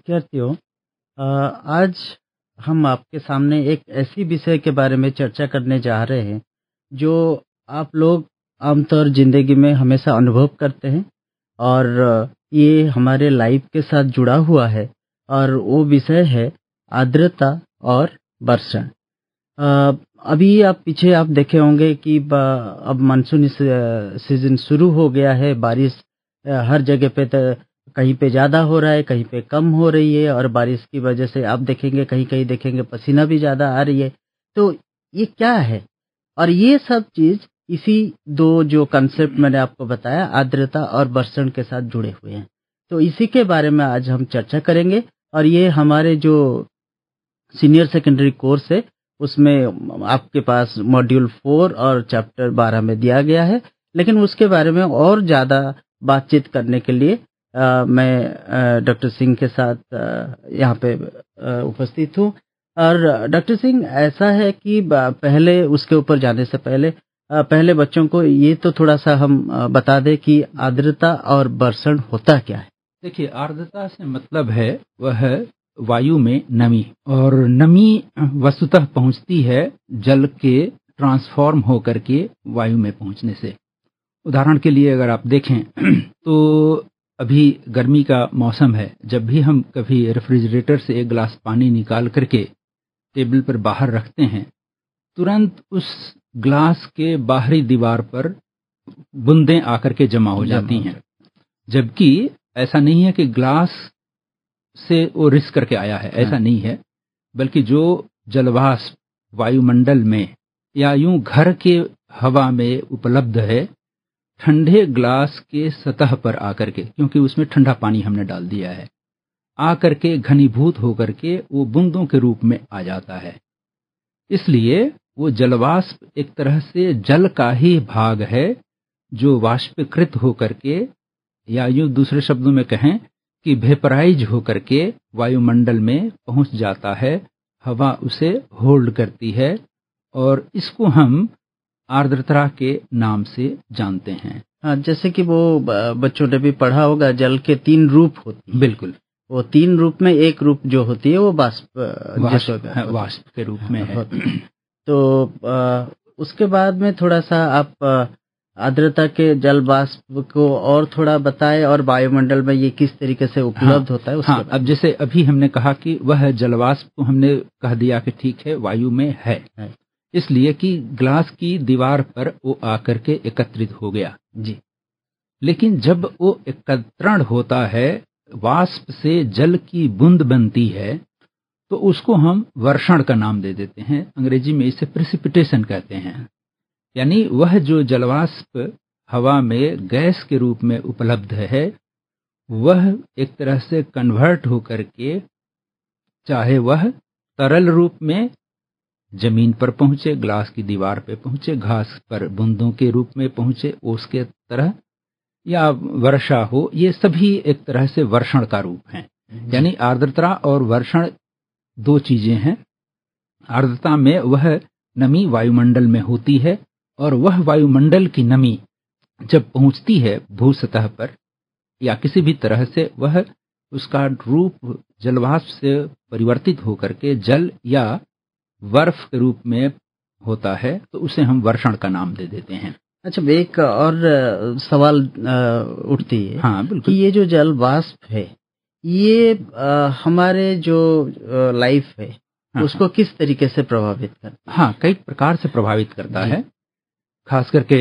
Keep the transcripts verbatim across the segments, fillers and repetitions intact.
विद्यार्थियों, अ, आज हम आपके सामने एक ऐसी विषय के बारे में चर्चा करने जा रहे हैं, जो आप लोग आमतौर ज़िंदगी में हमेशा अनुभव करते हैं और अ, ये हमारे लाइफ के साथ जुड़ा हुआ है और वो विषय है आर्द्रता और वर्षा। अ, अभी आप पीछे आप देखे होंगे कि ब अब मानसून इस अ, सीज़न शुरू हो गया है, बारिश अ, हर जगह पे त कहीं पे ज़्यादा हो रहा है, कहीं पे कम हो रही है और बारिश की वजह से आप देखेंगे कहीं-कहीं देखेंगे पसीना भी ज़्यादा आ रही है। तो ये क्या है? और ये सब चीज़ इसी दो जो कॉन्सेप्ट मैंने आपको बताया आर्द्रता और वर्षण के साथ जुड़े हुए हैं। तो इसी के बारे में आज हम चर्चा करेंगे और ये हमारे जो सीनियर सेकेंडरी कोर्स है, उसमें आपके पास मॉड्यूल चार और चैप्टर बारह में दिया गया है। लेकिन उसके बारे में और ज़्यादा बातचीत करने के लिए अ, मैं अ, डॉक्टर सिंह के साथ अ, यहाँ पे अ, उपस्थित हूँ। और डॉक्टर सिंह, ऐसा है कि ब पहले उसके ऊपर जाने से पहले अ, पहले बच्चों को ये तो थोड़ा-सा हम अ, बता दें कि आर्द्रता और वर्षण होता क्या है? देखिए, आर्द्रता से मतलब है वह वायु में नमी, और नमी वस्तुतः पहुंचती है जल के ट्रांसफॉर्म होकर के वायु में पहुंचने से। उदाहरण के लिए अगर आप देखें तो अभी गर्मी का मौसम है, जब भी हम कभी रेफ्रिजरेटर से एक गिलास पानी निकाल करके टेबल पर बाहर रखते हैं, तुरंत उस ग्लास के बाहरी दीवार पर बूंदें आकर के जमा हो जाती हैं। जबकि ऐसा नहीं है कि ग्लास से वो रिस करके आया है, ऐसा नहीं है, बल्कि जो जलवाष्प वायुमंडल में या यूं घर के हवा में उपलब्ध है, ठंडे ग्लास के सतह पर आकर के, क्योंकि उसमें ठंडा पानी हमने डाल दिया है, आकर के घनीभूत होकर के वो बूंदों के रूप में आ जाता है। इसलिए वो जलवाष्प एक तरह से जल का ही भाग है, जो वाष्पीकृत होकर के, या यूं दूसरे शब्दों में कहें कि वेपराइज होकर के वायुमंडल में पहुंच जाता है। हवा उसे होल्ड करती है और इसको हम आर्द्रता के नाम से जानते हैं। हाँ, जैसे कि वो ब बच्चों ने भी पढ़ा होगा, जल के तीन रूप होते हैं। बिल्कुल, वो तीन रूप में एक रूप जो होती है वो वाष्प वाष्प जैसे है, वाष्प के रूप में है। होती है। तो अ, उसके बाद में थोड़ा-सा आप अ, आर्द्रता के जल वाष्प को और थोड़ा बताएँ और वायुमंडल में ये किस तरीके से हाँ, उपलब्ध होता है उसके हाँ, बारे अब में? जैसे अभी हमने कहा कि वह जलवाष्प को हमने कह दिया कि ठीक है, वायु में है, है। इसलिए कि ग्लास की दीवार पर वो आकर के एकत्रित हो गया। जी। लेकिन जब वो एकत्रण होता है, वाष्प से जल की बूंद बनती है, तो उसको हम वर्षण का नाम दे देते हैं। अंग्रेजी में इसे प्रेसिपिटेशन कहते हैं। यानी वह जो जलवाष्प हवा में गैस के रूप में उपलब्ध है, वह एक तरह से कन्वर्ट होकर के, चाहे वह तरल रूप में जमीन पर पहुंचे, ग्लास की दीवार पे पहुंचे, घास पर बूंदों के रूप में पहुंचे ओस के तरह, या वर्षा हो, ये सभी एक तरह से वर्षण का रूप हैं। यानी आर्द्रता और वर्षण दो चीजें हैं। आर्द्रता में वह नमी वायुमंडल में होती है, और वह वायुमंडल की नमी जब पहुंचती है भू सतह पर या किसी भी तरह से, वह उसका रूप जलवाष्प से परिवर्तित होकर के जल या बर्फ के रूप में होता है, तो उसे हम वर्षण का नाम दे देते हैं। अच्छा, एक और अ, सवाल अ, उठती है हाँ, कि बिल्कुल। ये जो जल वाष्प है, ये अ, हमारे जो अ, लाइफ है, हाँ, उसको हाँ, किस तरीके से प्रभावित करती है? हाँ, कई प्रकार से प्रभावित करता जी। है। खास करके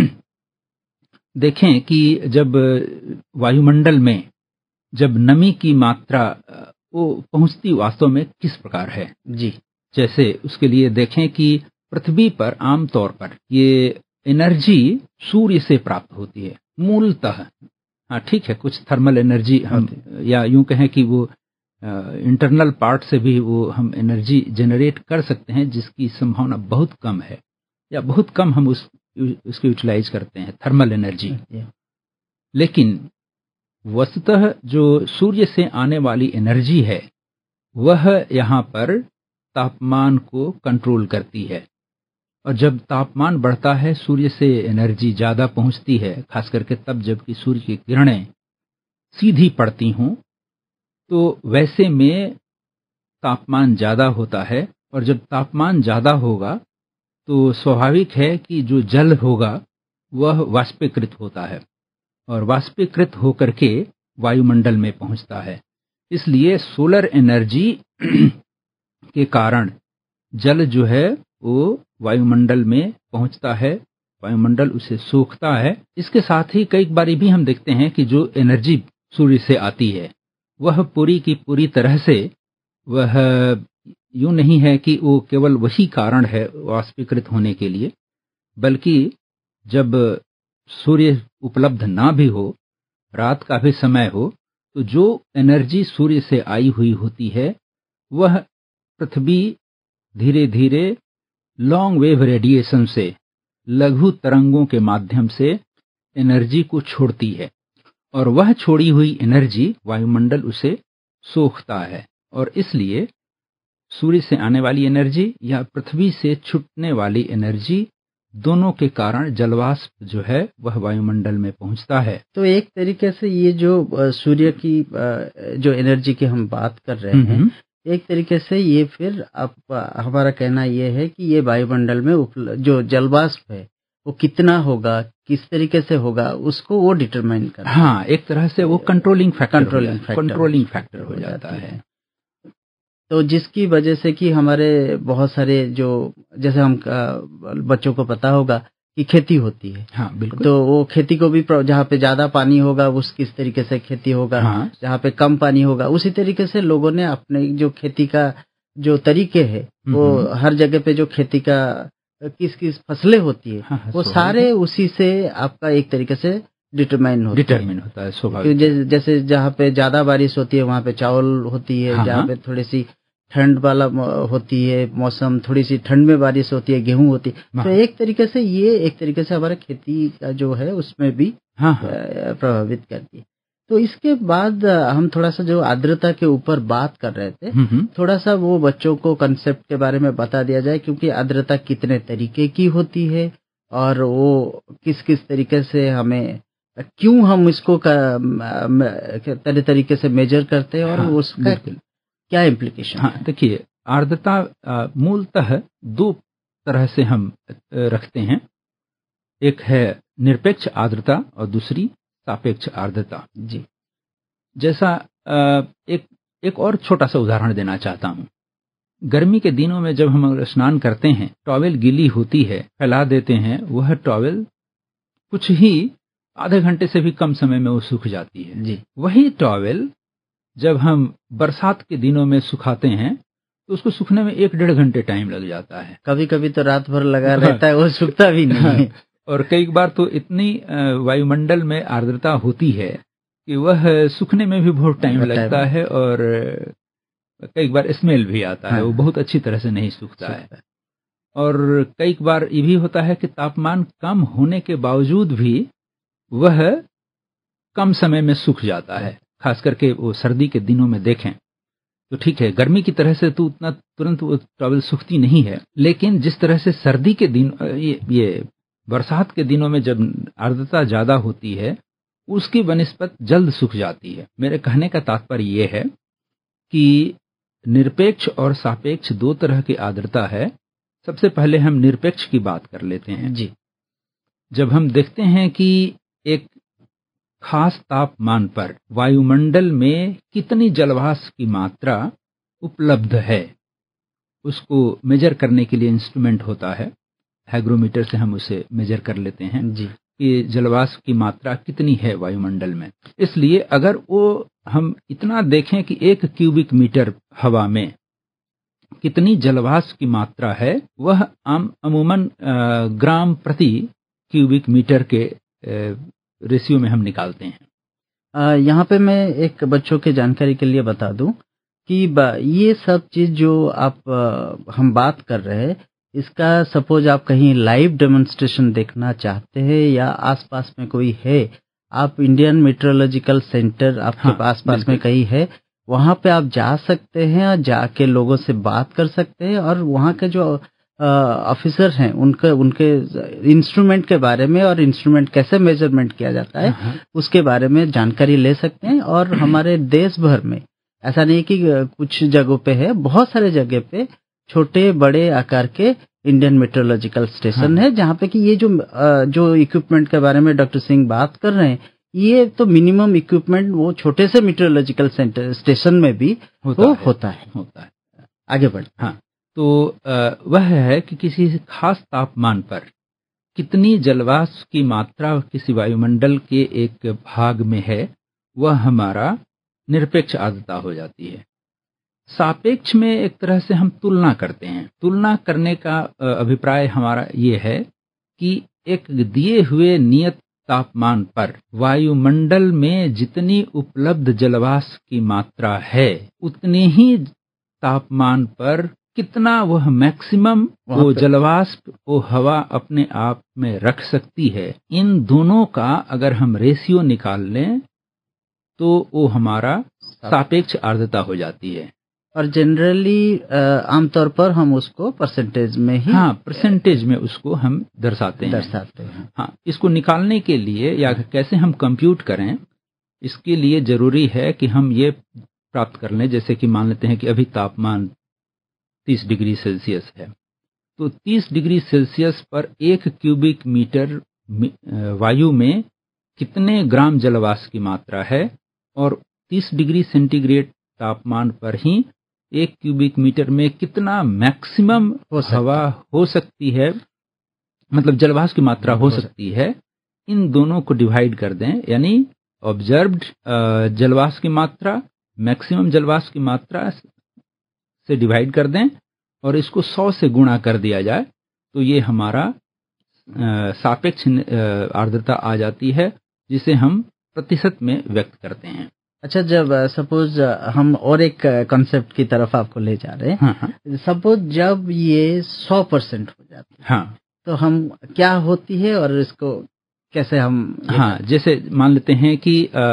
देखें कि जब वायुमंडल में जब नमी की मात्रा अ, वो पहुंचती वास्तव में किस प्रकार है। जी। जैसे उसके लिए देखें कि पृथ्वी पर आमतौर पर ये एनर्जी सूर्य से प्राप्त होती है मूलतः। हाँ, ठीक है, कुछ थर्मल एनर्जी हम, होती या यूं कहें कि वो इंटरनल पार्ट से भी वो हम एनर्जी जनरेट कर सकते हैं, जिसकी संभावना बहुत कम है, या बहुत कम हम उस उसको यूटिलाइज करते हैं, थर्मल एनर्जी। है। लेकिन वस्तुतः जो सूर्य से आने वाली एनर्जी है, वह यहाँ पर तापमान को कंट्रोल करती है। और जब तापमान बढ़ता है, सूर्य से एनर्जी ज्यादा पहुंचती है, खास करके तब जबकि सूर्य की किरणें सीधी पड़ती हों, तो वैसे में तापमान ज़्यादा होता है, और जब तापमान ज़्यादा होगा तो स्वाभाविक है कि जो जल होगा वह वाष्पीकृत होता है, और वाष्पीकृत होकर के वायुमंडल में पहुंचता है। इसलिए सोलर एनर्जी के कारण जल जो है वो वायुमंडल में पहुंचता है, वायुमंडल उसे सोखता है। इसके साथ ही कई बारी भी हम देखते हैं कि जो एनर्जी सूर्य से आती है वह पूरी की पूरी तरह से, वह यूं नहीं है कि वो केवल वही कारण है वाष्पीकृत होने के लिए, बल्कि जब सूर्य उपलब्ध ना भी हो, रात का भी समय हो, तो जो एनर्जी सूर्य से आई हुई होती है वह पृथ्वी धीरे धीरे लॉन्ग वेव रेडिएशन से, लघु तरंगों के माध्यम से एनर्जी को छोड़ती है, और वह छोड़ी हुई एनर्जी वायुमंडल उसे सोखता है। और इसलिए सूर्य से आने वाली एनर्जी या पृथ्वी से छूटने वाली एनर्जी, दोनों के कारण जलवाष्प जो है वह वायुमंडल में पहुंचता है। तो एक तरीके से ये जो अ, सूर्य की अ, जो एनर्जी की हम बात कर रहे हम्म, हैं, हम्म, एक तरीके से ये फिर आप हमारा कहना ये है कि ये वायुमंडल में उपल- जो जलवाष्प है वो कितना होगा, किस तरीके से होगा, उसको वो डिटरमाइन करता है। हाँ, एक तरह से वो controlling factor controlling factor controlling factor हो हो जाता जाती है। है। तो जिसकी वजह से कि हमारे बहुत सारे जो, जैसे हम अ, बच्चों को पता होगा कि खेती होती है, हाँ, बिल्कुल। तो वो खेती को भी प्र- जहाँ पे ज्यादा पानी होगा उस किस तरीके से खेती होगा, हाँ, जहाँ पे कम पानी होगा उसी तरीके से लोगों ने अपने जो खेती का जो तरीके है वो हम्म, हर जगह पे जो खेती का किस किस फसलें होती है हाँ, हाँ, वो स्वाभाविक सारे है। उसी से आपका एक तरीके से डिटरमाइन होती है। डिटरमिन होता है, क्योंकि स्वाभाविक है। जैसे जैसे जहाँ पे ज्यादा बारिश होती है वहाँ पे चावल होती है, हाँ, जहाँ हाँ, पे थोड़ी सी ठंड वाला मौ- होती है मौसम, थोड़ी सी ठंड में बारिश होती है, गेहूं होती है। तो हाँ, एक तरीके से ये एक तरीके से हमारा खेती का जो है उसमें भी हाँ, अ, हाँ, प्रभावित करती है। तो इसके बाद अ, हम थोड़ा सा जो आर्द्रता के ऊपर बात कर रहे थे, हम्म, हम्म, थोड़ा सा वो बच्चों को कंसेप्ट के बारे में बता दिया जाए, क्योंकि आर्द्रता कितने तरीके की होती है और वो किस किस तरीके से हमें, क्यों हम इसको तरह तरीके से मेजर करते हैं और हाँ, उसका बिल्कुल। क्या इम्प्लीकेशन हाँ, है। देखिए, आर्द्रता अ, मूलतः दो तरह से हम अ, रखते हैं। एक है निरपेक्ष आर्द्रता और दूसरी सापेक्ष आर्द्रता। जी जैसा अ, एक एक और छोटा सा उदाहरण देना चाहता हूँ। गर्मी के दिनों में जब हम स्नान करते हैं, टॉवेल गीली होती है, फैला देते हैं, वह टॉवेल कुछ ही आधे घंटे से भी कम समय में वो सूख जाती है। जी वही टॉवेल जब हम बरसात के दिनों में सुखाते हैं तो उसको सूखने में एक डेढ़ घंटे टाइम लग जाता है। कभी कभी तो रात भर लगा रहता है, वो सूखता भी नहीं है। और कई बार तो इतनी अ, वायुमंडल में आर्द्रता होती है कि वह सूखने में भी बहुत टाइम बहुत टाइम लगता है, और अ, कई बार स्मेल भी आता है, हाँ, वो बहुत अच्छी तरह से नहीं सूखता है। सूखता है। और कई बार ये भी होता है कि तापमान कम होने के बावजूद भी वह कम समय में सूख जाता है। खास करके वो सर्दी के दिनों में देखें तो ठीक है, गर्मी की तरह से तो उतना तुरंत वो टॉवल सूखती नहीं है, लेकिन जिस तरह से सर्दी के दिन अ, ये, ये बरसात के दिनों में जब आर्द्रता ज्यादा होती है उसकी बनिस्बत जल्द सूख जाती है। मेरे कहने का तात्पर्य ये है कि निरपेक्ष और सापेक्ष दो तरह की आर्द्रता है। सबसे पहले हम निरपेक्ष की बात कर लेते हैं। जी जब हम देखते हैं कि एक खास तापमान पर वायुमंडल में कितनी जलवाष्प की मात्रा उपलब्ध है, उसको मेजर करने के लिए इंस्ट्रूमेंट होता है। हाइग्रोमीटर से हम उसे मेजर कर लेते हैं जी कि जलवाष्प की मात्रा कितनी है वायुमंडल में। इसलिए अगर वो हम इतना देखें कि एक क्यूबिक मीटर हवा में कितनी जलवाष्प की मात्रा है, वह आम अमूमन अ, ग्राम प्रति क्यूबिक मीटर के रेशियो में हम निकालते हैं। अ, यहाँ पे मैं एक बच्चों के जानकारी के लिए बता दूं कि ब- ये सब चीज जो आप अ, हम बात कर रहे हैं, इसका सपोज आप कहीं लाइव डेमोन्स्ट्रेशन देखना चाहते हैं या आसपास में कोई है, आप इंडियन मेट्रोलॉजिकल सेंटर आपके हाँ, आसपास में बिल्कुल। कहीं है, वहां पे आप जा सकते हैं और जाके लोगों से बात कर सकते हैं और वहां के जो ऑफिसर हैं उनके उनके इंस्ट्रूमेंट के बारे में और इंस्ट्रूमेंट कैसे मेजरमेंट किया जाता है हाँ, हाँ, उसके बारे में जानकारी ले सकते हैं। और हमारे देश भर में ऐसा नहीं कि अ, कुछ जगहों पे है, बहुत सारे जगह पे छोटे बड़े आकार के इंडियन मेट्रोलॉजिकल स्टेशन हाँ। है, जहाँ पे कि ये जो अ, जो इक्विपमेंट के बारे में डॉक्टर सिंह बात कर रहे हैं, ये तो मिनिमम इक्विपमेंट वो छोटे से मेट्रोलॉजिकल सेंटर स्टेशन में भी होता वो है होता है। होता है आगे बढ़ हाँ, तो अ, वह है कि किसी खास तापमान पर कितनी जलवाष्प की मात्रा किसी वायुमंडल के एक भाग में है, वह हमारा निरपेक्ष आर्द्रता हो जाती है। सापेक्ष में एक तरह से हम तुलना करते हैं। तुलना करने का अ, अभिप्राय हमारा ये है कि एक दिए हुए नियत तापमान पर वायुमंडल में जितनी उपलब्ध जलवाष्प की मात्रा है, उतने ही तापमान पर कितना वह मैक्सिमम वहाँ वो पे- जलवाष्प वो हवा अपने आप में रख सकती है। इन दोनों का अगर हम रेशियो निकाल लें तो वो हमारा सापेक्ष आर्द्रता हो जाती है। और जनरली आमतौर पर हम उसको परसेंटेज में ही हाँ, परसेंटेज में उसको हम दर्शाते हैं दर्शाते हैं। हाँ, इसको निकालने के लिए या कैसे हम कंप्यूट करें, इसके लिए जरूरी है कि हम ये प्राप्त कर लें, जैसे कि मान लेते हैं कि अभी तापमान तीस डिग्री सेल्सियस है, तो तीस डिग्री सेल्सियस पर एक क्यूबिक मीटर वायु में कितने ग्राम जलवाष्प की मात्रा है, और तीस डिग्री सेंटीग्रेड तापमान पर ही एक क्यूबिक मीटर में कितना मैक्सिमम हो सकता हवा हो सकती है, मतलब जलवाष्प की मात्रा हो सकती है। इन दोनों को डिवाइड कर दें, यानी ऑब्जर्व्ड जलवाष्प की मात्रा मैक्सिमम जलवाष्प की मात्रा से डिवाइड कर दें और इसको सौ से गुणा कर दिया जाए, तो ये हमारा अ, सापेक्ष अ, आर्द्रता आ जाती है, जिसे हम प्रतिशत में व्यक्त करते हैं। अच्छा, जब सपोज हम और एक कॉन्सेप्ट की तरफ आपको ले जा रहे हैं, हाँ हाँ सपोज जब ये सौ परसेंट हो जाती है, हाँ तो हम क्या होती है और इसको कैसे हम ये हाँ, करते जैसे मान लेते हैं कि अ,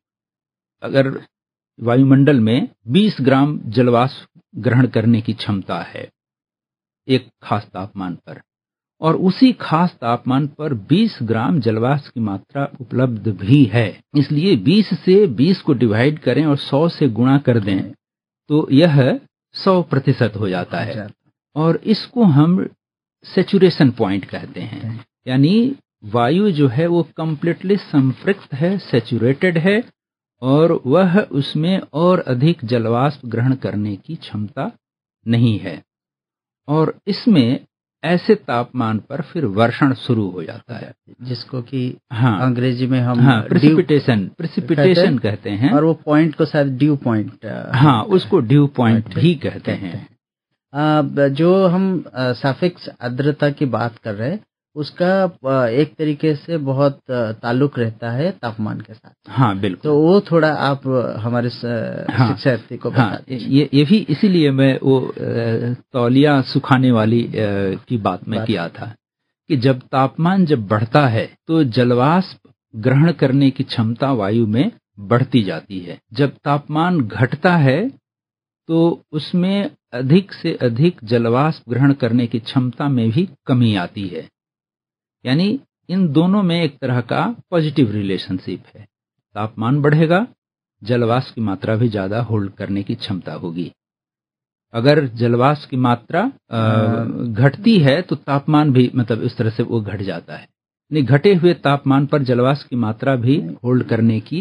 अगर वायुमंडल में बीस ग्राम जलवाष्प ग्रहण करने की क्षमता है एक खास तापमान पर, और उसी खास तापमान पर बीस ग्राम जलवाष्प की मात्रा उपलब्ध भी है, इसलिए बीस से बीस को डिवाइड करें और सौ से गुणा कर दें, तो यह सौ प्रतिशत हो जाता हो है। जाता और इसको हम सैचुरेशन पॉइंट कहते हैं, यानी वायु जो है वो कंप्लीटली संपृक्त है, सैचुरेटेड है, और वह उसमें और अधिक जलवाष्प ग्रहण करने की क्षमता नहीं है, और इसमें ऐसे तापमान पर फिर वर्षण शुरू हो जाता है, जिसको कि हाँ अंग्रेजी में हम हाँ ड्यू प्रेसिपिटेशन प्रेसिपिटेशन कहते हैं, और वो पॉइंट को शायद ड्यू पॉइंट हाँ उसको ड्यू पॉइंट भी कहते हैं। अब जो हम अ, सापेक्ष आर्द्रता की बात कर रहे हैं, उसका अ, एक तरीके से बहुत अ, ताल्लुक रहता है तापमान के साथ। हाँ बिल्कुल, तो वो थोड़ा आप हमारे स- हाँ, शिक्षार्थी को बता हाँ दीजिए। ये ये भी इसीलिए मैं वो अ, तौलिया सुखाने वाली अ, की बात में बात। किया था कि जब तापमान जब बढ़ता है तो जलवाष्प ग्रहण करने की क्षमता वायु में बढ़ती जाती है, जब तापमान घटता है तो उसमें अधिक से अधिक जलवाष्प ग्रहण करने की क्षमता में भी कमी आती है, यानी इन दोनों में एक तरह का पॉजिटिव रिलेशनशिप है। तापमान बढ़ेगा, जलवाष्प की मात्रा भी ज्यादा होल्ड करने की क्षमता होगी। अगर जलवाष्प की मात्रा अ, घटती है तो तापमान भी मतलब इस तरह से वो घट जाता है, नहीं घटे हुए तापमान पर जलवाष्प की मात्रा भी होल्ड करने की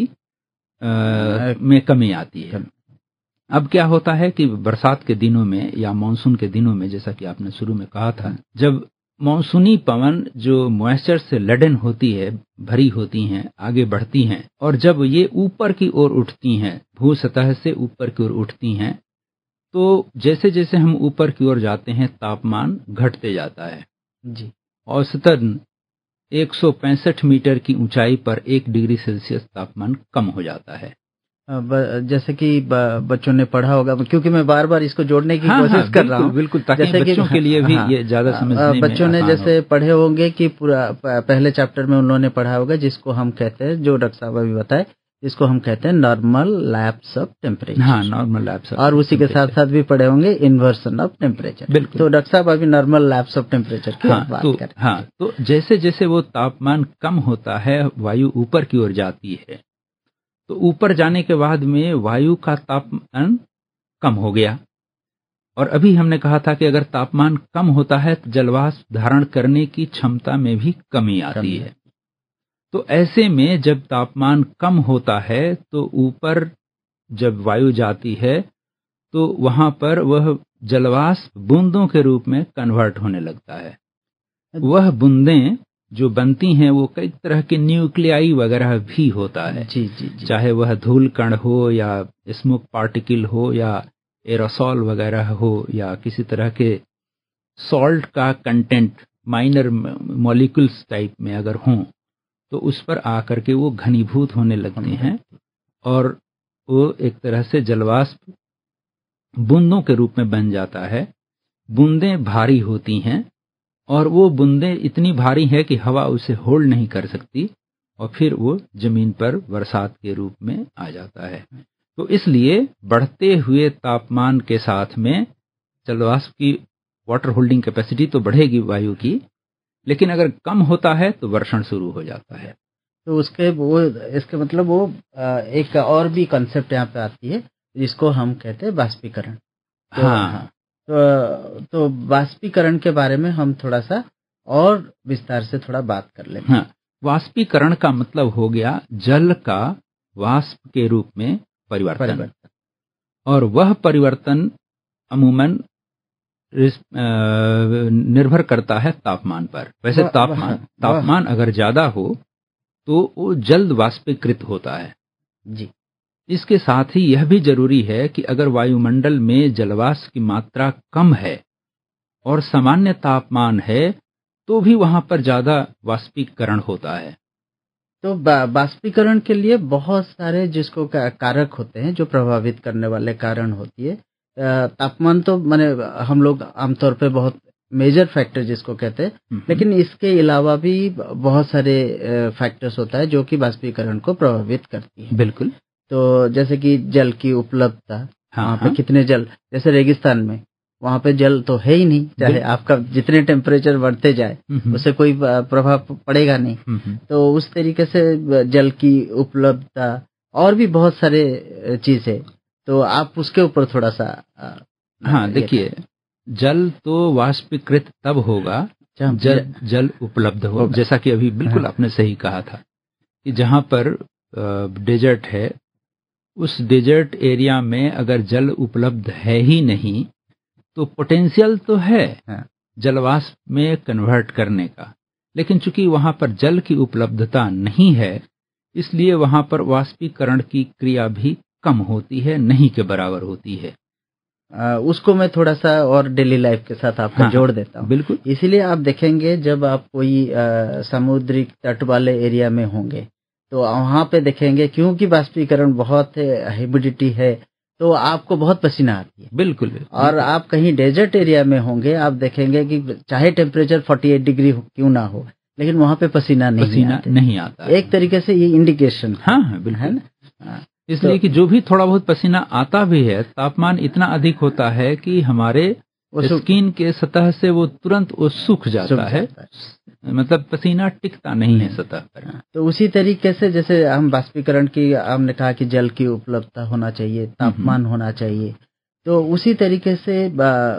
अ, में कमी आती है। अब क्या होता है कि बरसात के दिनों में या मानसून के दिनों में, जैसा कि आपने शुरू में कहा था, जब मानसूनी पवन जो मॉइस्चर से लदन होती है, भरी होती हैं, आगे बढ़ती हैं, और जब ये ऊपर की ओर उठती हैं, भू सतह से ऊपर की ओर उठती हैं, तो जैसे जैसे हम ऊपर की ओर जाते हैं तापमान घटते जाता है जी। औसतन एक सौ पैंसठ मीटर की ऊंचाई पर एक डिग्री सेल्सियस तापमान कम हो जाता है। अ, ब- जैसे कि ब- बच्चों ने पढ़ा होगा, क्योंकि मैं बार बार इसको जोड़ने की हाँ, कोशिश हाँ, कर रहा हूँ, बिल्कुल, ताकि जैसे कि बच्चों के लिए भी हाँ, ये ज्यादा अ, समझने में बच्चों ने आसान जैसे पढ़े होंगे कि पूरा प- पहले चैप्टर में उन्होंने पढ़ा होगा, जिसको हम कहते हैं, जो डॉक्टर साहब अभी बताए, जिसको हम कहते हैं नॉर्मल लैप्स ऑफ टेम्परेचर। हाँ, नॉर्मल लैप्स और उसी के साथ साथ भी पढ़े होंगे इन्वर्सन ऑफ टेम्परेचर। बिल्कुल। तो डॉक्टर साहब अभी नॉर्मल लैप्स ऑफ टेम्परेचर की हाँ, बात तो, करें। हाँ, तो जैसे जैसे वो तापमान कम होता है, वायु ऊपर की ओर जाती है, तो ऊपर जाने के बाद में वायु का तापमान कम हो गया। और अभी हमने कहा था कि अगर तापमान कम होता है तो जलवाष्प धारण करने की क्षमता में भी कमी आती है। तो ऐसे में जब तापमान कम होता है तो ऊपर जब वायु जाती है तो वहां पर वह जलवाष्प बूंदों के रूप में कन्वर्ट होने लगता है। वह बूंदें जो बनती हैं वो कई तरह के न्यूक्लियाई वगैरह भी होता है। जी जी जी। चाहे वह धूल कण हो या स्मोक पार्टिकल हो या एरोसॉल वगैरह हो या किसी तरह के सॉल्ट का कंटेंट माइनर मॉलिक्यूल्स टाइप में अगर हों तो उस पर आकर के वो घनीभूत होने लगते हैं और वो एक तरह से जलवाष्प बूंदों के रूप में बन जाता है। बूंदें भारी होती हैं और वो बूंदें इतनी भारी है कि हवा उसे होल्ड नहीं कर सकती और फिर वो जमीन पर बरसात के रूप में आ जाता है। तो इसलिए बढ़ते हुए तापमान के साथ में जलवाष्प की वाटर होल्डिंग कैपेसिटी तो बढ़ेगी वायु की, लेकिन अगर कम होता है तो वर्षण शुरू हो जाता है। तो उसके वो इसके मतलब वो एक और भी कॉन्सेप्ट यहाँ पे आती है जिसको हम कहते हैं बाष्पीकरण। तो, हाँ, हाँ तो तो बाष्पीकरण के बारे में हम थोड़ा सा और विस्तार से थोड़ा बात कर लेंगे। हाँ, वाष्पीकरण का मतलब हो गया जल का वाष्प के रूप में परिवर्तन, परिवर्तन। और वह परिवर्तन अमूमन निर्भर करता है तापमान पर। वैसे तापमान तापमान अगर ज्यादा हो तो वो जल्द वाष्पीकृत होता है जी। इसके साथ ही यह भी जरूरी है कि अगर वायुमंडल में जलवाष्प की मात्रा कम है और सामान्य तापमान है तो भी वहां पर ज्यादा वाष्पीकरण होता है। तो बाष्पीकरण के लिए बहुत सारे जिसको कारक होते हैं जो प्रभावित करने वाले कारण होती है। तापमान तो माने हम लोग आमतौर पे बहुत मेजर फैक्टर जिसको कहते हैं, लेकिन इसके अलावा भी बहुत सारे फैक्टर्स होता है जो कि बाष्पीकरण को प्रभावित करती है। बिल्कुल। तो जैसे कि जल की उपलब्धता, हाँ, वहाँ पे हाँ। कितने जल, जैसे रेगिस्तान में वहाँ पे जल तो है ही नहीं, चाहे आपका जितने टेम्परेचर बढ़ते जाए उससे कोई प्रभाव पड़ेगा नहीं। तो उस तरीके से जल की उपलब्धता और भी बहुत सारे चीजें, तो आप उसके ऊपर थोड़ा सा। हाँ, देखिए, जल तो वाष्पीकृत तब होगा जब जल उपलब्ध हो, जैसा कि अभी बिल्कुल आपने सही कहा था कि जहां पर डेजर्ट है उस डेजर्ट एरिया में अगर जल उपलब्ध है ही नहीं तो पोटेंशियल तो है जलवाष्प में कन्वर्ट करने का, लेकिन चूंकि वहां पर जल की उपलब्धता नहीं है इसलिए वहां पर वाष्पीकरण की क्रिया भी कम होती है, नहीं के बराबर होती है। आ, उसको मैं थोड़ा सा और डेली लाइफ के साथ आपको हाँ, जोड़ देता हूँ। बिल्कुल। इसीलिए आप देखेंगे जब आप कोई समुद्री तट वाले एरिया में होंगे तो वहां पे देखेंगे क्योंकि बाष्पीकरण बहुत है, ह्यूमिडिटी है, तो आपको बहुत पसीना आती है। बिल्कुल। और आप कहीं डेजर्ट एरिया में होंगे, आप देखेंगे कि चाहे टेम्परेचर अड़तालीस डिग्री क्यों ना हो लेकिन वहां पे पसीना नहीं पसीना आते। नहीं आता। एक तरीके से ये इंडिकेशन हाँ हाँ बिल्कुल है ना। इसलिए तो, कि जो भी थोड़ा बहुत पसीना आता भी है तापमान इतना अधिक होता है कि हमारे स्किन के सतह से वो तुरंत वो सूख जाता, सूख है, जाता है, मतलब पसीना टिकता नहीं है सतह पर। तो उसी तरीके से जैसे हम बाष्पीकरण की हमने कहा कि जल की उपलब्धता होना चाहिए, तापमान होना चाहिए, तो उसी तरीके से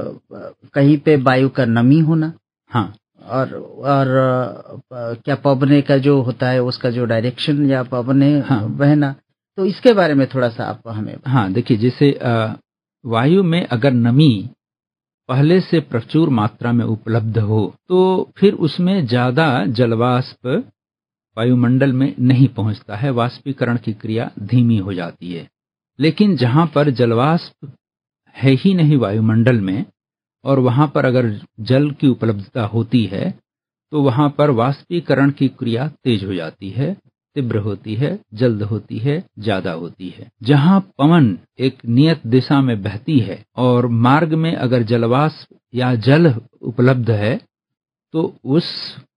कहीं पे वायु का नमी होना। हाँ। और और क्या पवने का जो होता है उसका जो डायरेक्शन या पवने हाँ। बहना, तो इसके बारे में थोड़ा सा आप हमें। हाँ, देखिए, जैसे वायु में अगर नमी पहले से प्रचुर मात्रा में उपलब्ध हो तो फिर उसमें ज्यादा जलवाष्प वायुमंडल में नहीं पहुंचता है, वाष्पीकरण की क्रिया धीमी हो जाती है। लेकिन जहां पर जलवाष्प है ही नहीं वायुमंडल में और वहां पर अगर जल की उपलब्धता होती है तो वहां पर वाष्पीकरण की क्रिया तेज हो जाती है, तीव्र होती है, जल्द होती है, ज्यादा होती है। जहां पवन एक नियत दिशा में बहती है और मार्ग में अगर जलवाष्प या जल उपलब्ध है तो उस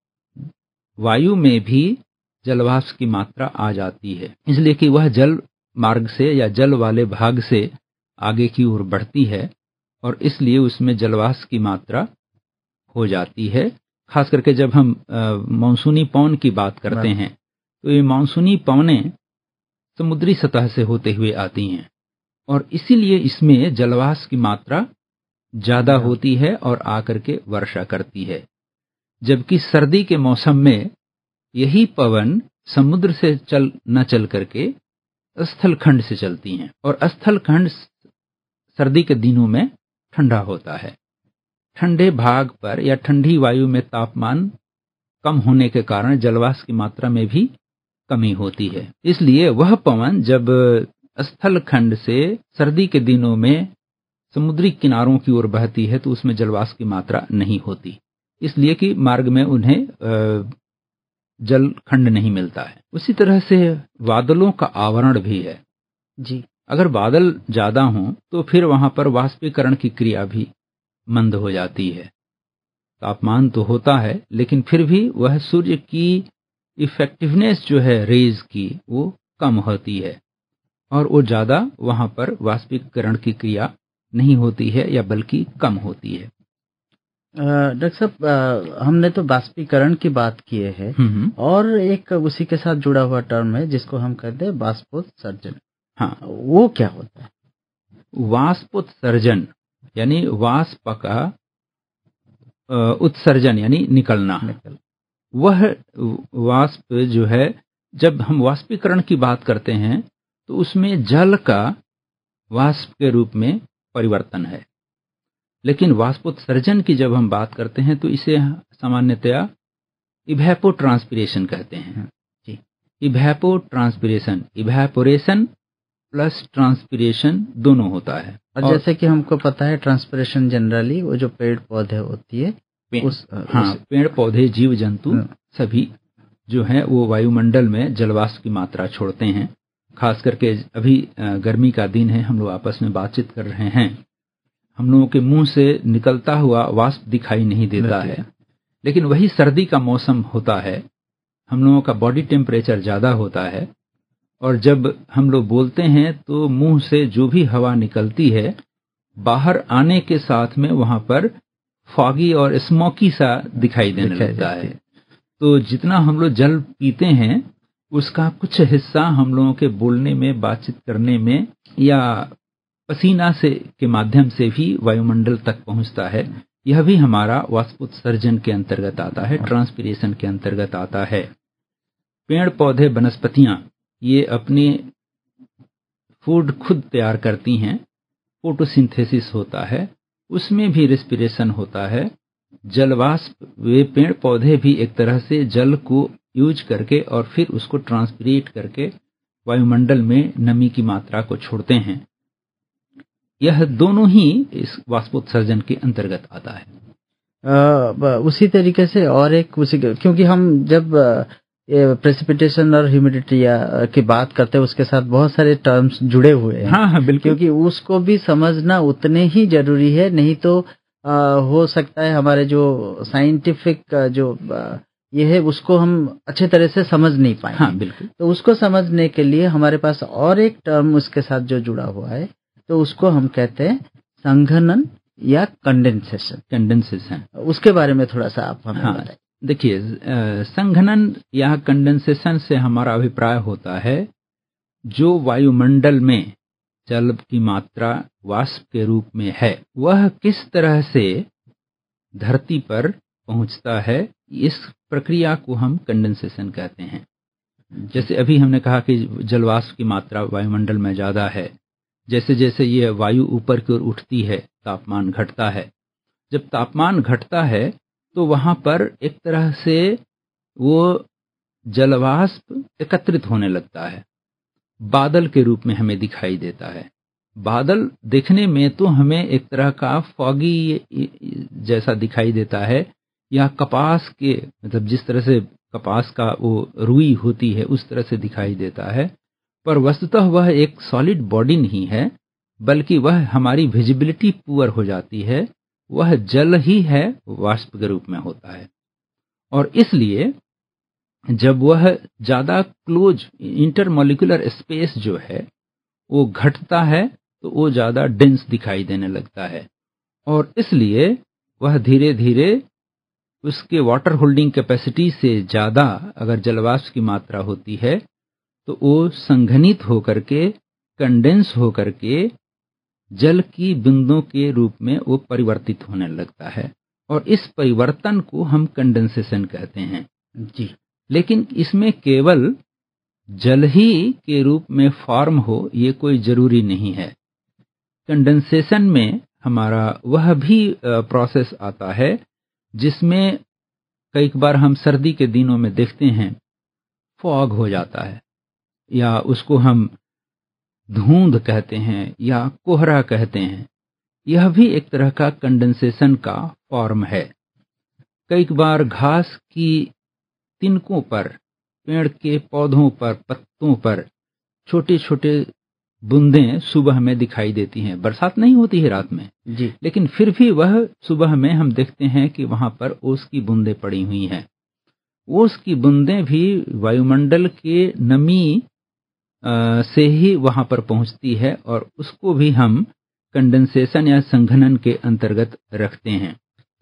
वायु में भी जलवाष्प की मात्रा आ जाती है, इसलिए कि वह जल मार्ग से या जल वाले भाग से आगे की ओर बढ़ती है और इसलिए उसमें जलवाष्प की मात्रा हो जाती है। खास करके जब हम मानसूनी पवन की बात करते हैं तो ये मानसूनी पवनें समुद्री सतह से होते हुए आती हैं और इसीलिए इसमें जलवाष्प की मात्रा ज्यादा होती है और आकर के वर्षा करती है। जबकि सर्दी के मौसम में यही पवन समुद्र से चल न चल करके स्थल खंड से चलती हैं और स्थल खंड सर्दी के दिनों में ठंडा होता है। ठंडे भाग पर या ठंडी वायु में तापमान कम होने के कारण जलवाष्प की मात्रा में भी कमी होती है। इसलिए वह पवन जब स्थल खंड से सर्दी के दिनों में समुद्री किनारों की ओर बहती है तो उसमें जलवाष्प की मात्रा नहीं होती, इसलिए कि मार्ग में उन्हें जल खंड नहीं मिलता है। उसी तरह से बादलों का आवरण भी है जी। अगर बादल ज्यादा हों तो फिर वहां पर वाष्पीकरण की क्रिया भी मंद हो जाती है। तापमान तो होता है लेकिन फिर भी वह सूर्य की इफेक्टिवनेस जो है रेज की वो कम होती है और वो ज्यादा वहां पर वाष्पीकरण की क्रिया नहीं होती है या बल्कि कम होती है। डॉक्टर साहब, हमने तो बाष्पीकरण की बात किए हैं और एक उसी के साथ जुड़ा हुआ टर्म है जिसको हम कहते हैं वाष्पोत्सर्जन। हाँ, वो क्या होता है? वाष्पोत्सर्जन यानी वाष्प का उत्सर्जन यानी निकलना। निकल। वह वाष्प जो है, जब हम वाष्पीकरण की बात करते हैं तो उसमें जल का वाष्प के रूप में परिवर्तन है, लेकिन वाष्पोत्सर्जन की जब हम बात करते हैं तो इसे सामान्यतया इवैपोट्रांसपिरेशन कहते हैं। जी, इवैपोट्रांसपिरेशन, इवैपोरेशन प्लस ट्रांसपिरेशन दोनों होता है। और, और जैसे कि हमको पता है ट्रांसपिरेशन जनरली वो जो पेड़ पौधे होती है पे, उस, हाँ उस, पेड़ पौधे जीव जंतु सभी जो है वो वायुमंडल में जलवाष्प की मात्रा छोड़ते हैं। खास करके अभी गर्मी का दिन है, हम लोग आपस में बातचीत कर रहे हैं, हम लोगों के मुंह से निकलता हुआ वाष्प दिखाई नहीं देता है, लेकिन वही सर्दी का मौसम होता है, हम लोगों का बॉडी टेम्परेचर ज्यादा होता है और जब हम लोग बोलते हैं तो मुंह से जो भी हवा निकलती है बाहर आने के साथ में वहां पर फॉगी और स्मोकी सा दिखाई देने लगता है। तो जितना हम लोग जल पीते हैं उसका कुछ हिस्सा हम लोगों के बोलने में, बातचीत करने में या पसीना से के माध्यम से भी वायुमंडल तक पहुंचता है। यह भी हमारा वाष्पोत्सर्जन के अंतर्गत आता है, ट्रांसपिरेशन के अंतर्गत आता है। पेड़ पौधे वनस्पतियां ये अपने फूड खुद तैयार करती हैं, फोटोसिंथेसिस होता है, उसमें भी रेस्पिरेशन होता है। जलवाष्प, वे पेड़ पौधे भी एक तरह से जल को यूज करके और फिर उसको ट्रांसपिरेट करके वायुमंडल में नमी की मात्रा को छोड़ते हैं। यह दोनों ही इस वाष्पोत्सर्जन के अंतर्गत आता है। आ, उसी तरीके से और एक उसी, क्योंकि हम जब प्रेसिपिटेशन और ह्यूमिडिटी की बात करते हैं उसके साथ बहुत सारे टर्म्स जुड़े हुए हैं। हाँ हाँ बिल्कुल, क्योंकि उसको भी समझना उतने ही जरूरी है, नहीं तो आ, हो सकता है हमारे जो साइंटिफिक जो आ, ये है उसको हम अच्छे तरह से समझ नहीं पाए। हाँ बिल्कुल, तो उसको समझने के लिए हमारे पास और एक टर्म उसके साथ जो जुड़ा हुआ है तो उसको हम कहते हैं संघनन या कंडेंसेशन। कंडेंसेशन, उसके बारे में थोड़ा सा आप हमें हाँ, बताएं। देखिए, संघनन या कंडेंसेशन से हमारा अभिप्राय होता है जो वायुमंडल में जल की मात्रा वाष्प के रूप में है वह किस तरह से धरती पर पहुंचता है, इस प्रक्रिया को हम कंडेंसेशन कहते हैं। जैसे अभी हमने कहा कि जलवाष्प की मात्रा वायुमंडल में ज्यादा है, जैसे जैसे ये वायु ऊपर की ओर उठती है तापमान घटता है। जब तापमान घटता है तो वहां पर एक तरह से वो जलवाष्प एकत्रित होने लगता है, बादल के रूप में हमें दिखाई देता है। बादल देखने में तो हमें एक तरह का फॉगी जैसा दिखाई देता है, या कपास के, मतलब जिस तरह से कपास का वो रुई होती है उस तरह से दिखाई देता है, पर वस्तुतः वह एक सॉलिड बॉडी नहीं है, बल्कि वह हमारी विजिबिलिटी पुअर हो जाती है, वह जल ही है, वाष्प के रूप में होता है। और इसलिए जब वह ज्यादा क्लोज इंटरमॉलिक्यूलर स्पेस जो है वो घटता है तो वो ज्यादा डेंस दिखाई देने लगता है, और इसलिए वह धीरे धीरे उसके वाटर होल्डिंग कैपेसिटी से ज्यादा अगर जलवाष्प की मात्रा होती है तो वो संघनित होकर के, कंडेंस होकर के जल की बूंदों के रूप में वो परिवर्तित होने लगता है, और इस परिवर्तन को हम कंडेंसेशन कहते हैं जी। लेकिन इसमें केवल जल ही के रूप में फॉर्म हो ये कोई जरूरी नहीं है। कंडेंसेशन में हमारा वह भी प्रोसेस आता है जिसमें कई बार हम सर्दी के दिनों में देखते हैं फॉग हो जाता है, या उसको हम धुंध कहते हैं या कोहरा कहते हैं। यह भी एक तरह का कंडेंसेशन का फॉर्म है। कई बार घास की तिनकों पर, पेड़ के पौधों पर, पत्तों पर छोटे छोटे बूंदें सुबह में दिखाई देती हैं। बरसात नहीं होती है रात में जी, लेकिन फिर भी वह सुबह में हम देखते हैं कि वहां पर ओस की बूंदें पड़ी हुई हैं। ओस की बूंदें भी वायुमंडल के नमी आ, से ही वहां पर पहुंचती है, और उसको भी हम कंडेंसेशन या संघनन के अंतर्गत रखते हैं।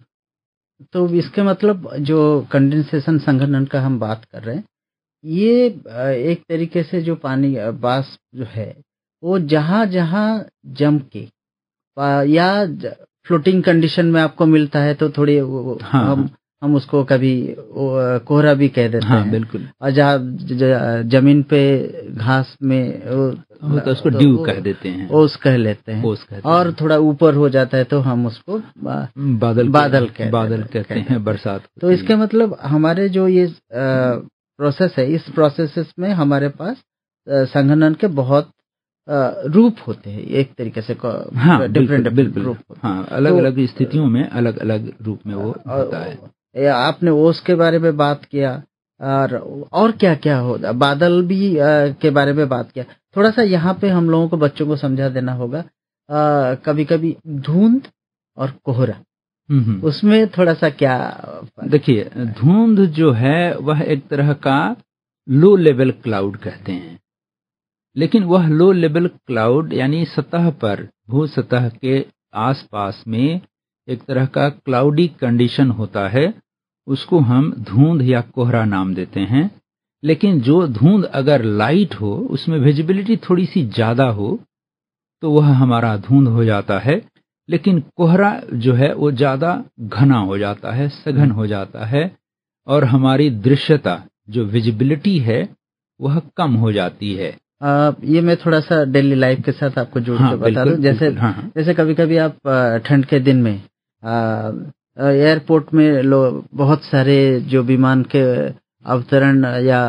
तो इसके मतलब जो कंडेंसेशन संघनन का हम बात कर रहे हैं, ये एक तरीके से जो पानी वाष्प जो है वो जहां जहां जम के या फ्लोटिंग कंडीशन में आपको मिलता है, तो थोड़ी हाँ, हम हम उसको कभी कोहरा भी कह देते हाँ, हैं। बिल्कुल। और जहाँ जमीन पे घास में वो तो उसको ड्यू कह देते हैं, ओस कह लेते हैं, ओस कहते और हैं। थोड़ा ऊपर हो जाता है तो हम उसको बादल बादल कहते बादल कहते हैं, बरसात। तो इसके मतलब हमारे जो ये प्रोसेस है, इस प्रोसेस में हमारे पास संघनन के बहुत रूप होते हैं एक तरीके से। हाँ, डिफरेंट डिफरेंट रूप। हाँ, अलग तो, अलग स्थितियों में अलग अलग रूप में वो होता है। आपने ओस के बारे में बात किया, और और क्या क्या होता, बादल भी आ, के बारे में बात किया। थोड़ा सा यहाँ पे हम लोगों को, बच्चों को समझा देना होगा। कभी कभी धुंध और कोहरा, उसमें थोड़ा सा क्या। देखिए, धुंध जो है वह एक तरह का लो लेवल क्लाउड कहते हैं, लेकिन वह लो लेवल क्लाउड यानी सतह पर, भू सतह के आसपास में एक तरह का क्लाउडी कंडीशन होता है, उसको हम धुंध या कोहरा नाम देते हैं। लेकिन जो धुंध अगर लाइट हो, उसमें विजिबिलिटी थोड़ी सी ज्यादा हो, तो वह हमारा धुंध हो जाता है। लेकिन कोहरा जो है वो ज्यादा घना हो जाता है, सघन हो जाता है, और हमारी दृश्यता जो विजिबिलिटी है वह कम हो जाती है। आ, ये मैं थोड़ा सा डेली लाइफ के साथ आपको जोड़ हाँ, के बता दूं। जैसे हाँ, जैसे कभी कभी आप ठंड के दिन में एयरपोर्ट में लोग, बहुत सारे जो विमान के अवतरण या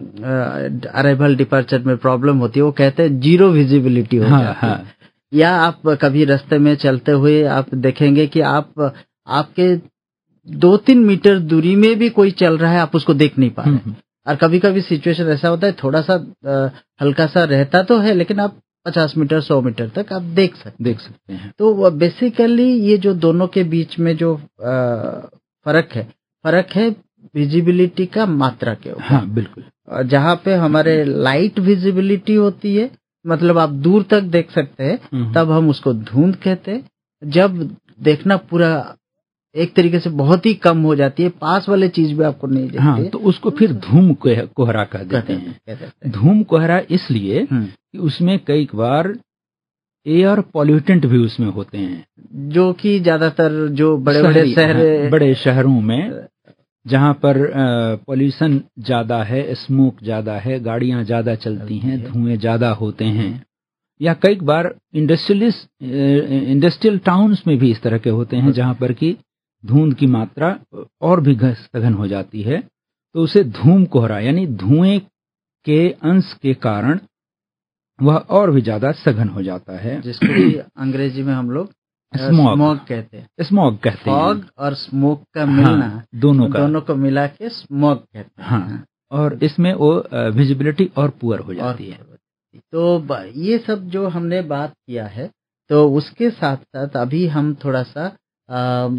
अराइवल डिपार्चर में प्रॉब्लम होती है, वो कहते हैं जीरो विजिबिलिटी हो हाँ, जाती है। हाँ। या आप कभी रास्ते में चलते हुए आप देखेंगे कि आप आपके दो तीन मीटर दूरी में भी कोई चल रहा है, आप उसको देख नहीं पा रहे हैं। और कभी कभी सिचुएशन ऐसा होता है, थोड़ा सा आ, हल्का सा रहता तो है, लेकिन आप पचास मीटर सौ मीटर तक आप देख सकते देख सकते हैं। तो बेसिकली ये जो दोनों के बीच में जो फर्क है, फर्क है विजिबिलिटी का मात्रा के ऊपर। हाँ, बिल्कुल। जहाँ पे हमारे लाइट विजिबिलिटी होती है, मतलब आप दूर तक देख सकते हैं, तब हम उसको धुंध कहते हैं। जब देखना पूरा एक तरीके से बहुत ही कम हो जाती है, पास वाले चीज भी आपको नहीं दिखती, हाँ, तो उसको फिर धूम कोहरा कह देते हैं। धूम कोहरा इसलिए कि उसमें कई बार एयर पॉल्यूटेंट भी उसमें होते हैं, जो कि ज्यादातर जो बड़े बड़े शहर, बड़े शहरों में जहाँ पर पॉल्यूशन ज्यादा है, स्मोक ज्यादा है, गाड़ियां ज्यादा चलती हैं, धुएं ज्यादा होते हैं, या कई बार इंडस्ट्रियलिस्ट इंडस्ट्रियल टाउन्स में भी इस तरह के होते हैं जहाँ पर कि धुंध की मात्रा और भी सघन हो जाती है, तो उसे धूम कोहरा यानी धुएं के अंश के कारण वह और भी ज्यादा सघन हो जाता है, जिसको भी अंग्रेजी में हम लोग स्मॉग कहते हैं। स्मॉग कहते हैं। फॉग और स्मोक का मिलना, हाँ, दोनों का दोनों को मिला के स्मॉग कहते हैं। हाँ, और इसमें वो विजिबिलिटी और पुअर हो जाती है। तो ये सब जो हमने बात किया है, तो उसके साथ साथ अभी हम थोड़ा सा आ,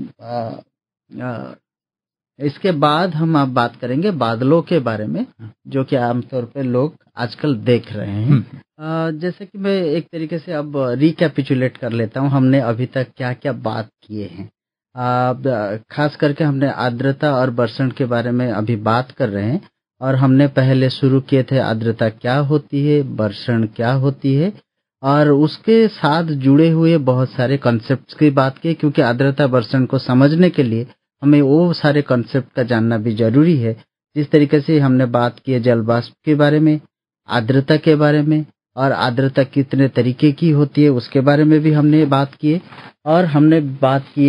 आ, आ, इसके बाद हम आप बात करेंगे बादलों के बारे में, जो कि आमतौर पे लोग आजकल देख रहे हैं। आ, जैसे कि मैं एक तरीके से अब रिकैपिचुलेट कर लेता हूं, हमने अभी तक क्या क्या बात किए हैं। आ, खास करके हमने आर्द्रता और बर्षण के बारे में अभी बात कर रहे हैं, और हमने पहले शुरू किए थे आर्द्रता क्या होती है, वर्षण क्या होती है, और उसके साथ जुड़े हुए बहुत सारे कॉन्सेप्ट्स की बात की, क्योंकि आर्द्रता वर्षण को समझने के लिए हमें वो सारे कॉन्सेप्ट का जानना भी जरूरी है। जिस तरीके से हमने बात की है जल वाष्प के बारे में, आर्द्रता के बारे में, और आर्द्रता कितने तरीके की होती है उसके बारे में भी हमने बात की है, और हमने बात की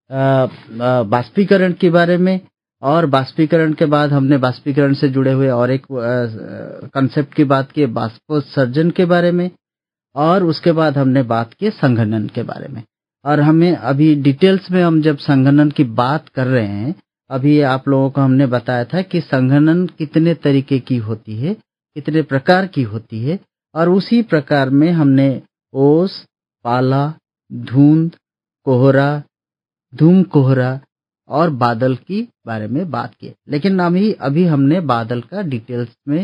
बाष्पीकरण के बारे में, और बाष्पीकरण के बाद हमने बाष्पीकरण से जुड़े हुए और एक कॉन्सेप्ट की बात की बाष्पोत्सर्जन के बारे में, और उसके बाद हमने बात की संघनन के बारे में। और हमें अभी डिटेल्स में हम जब संघनन की बात कर रहे हैं, अभी आप लोगों को हमने बताया था कि संघनन कितने तरीके की होती है, कितने प्रकार की होती है, और उसी प्रकार में हमने ओस, पाला, धुंध, कोहरा, धूम कोहरा और बादल की बारे में बात की। लेकिन अभी अभी हमने बादल का डिटेल्स में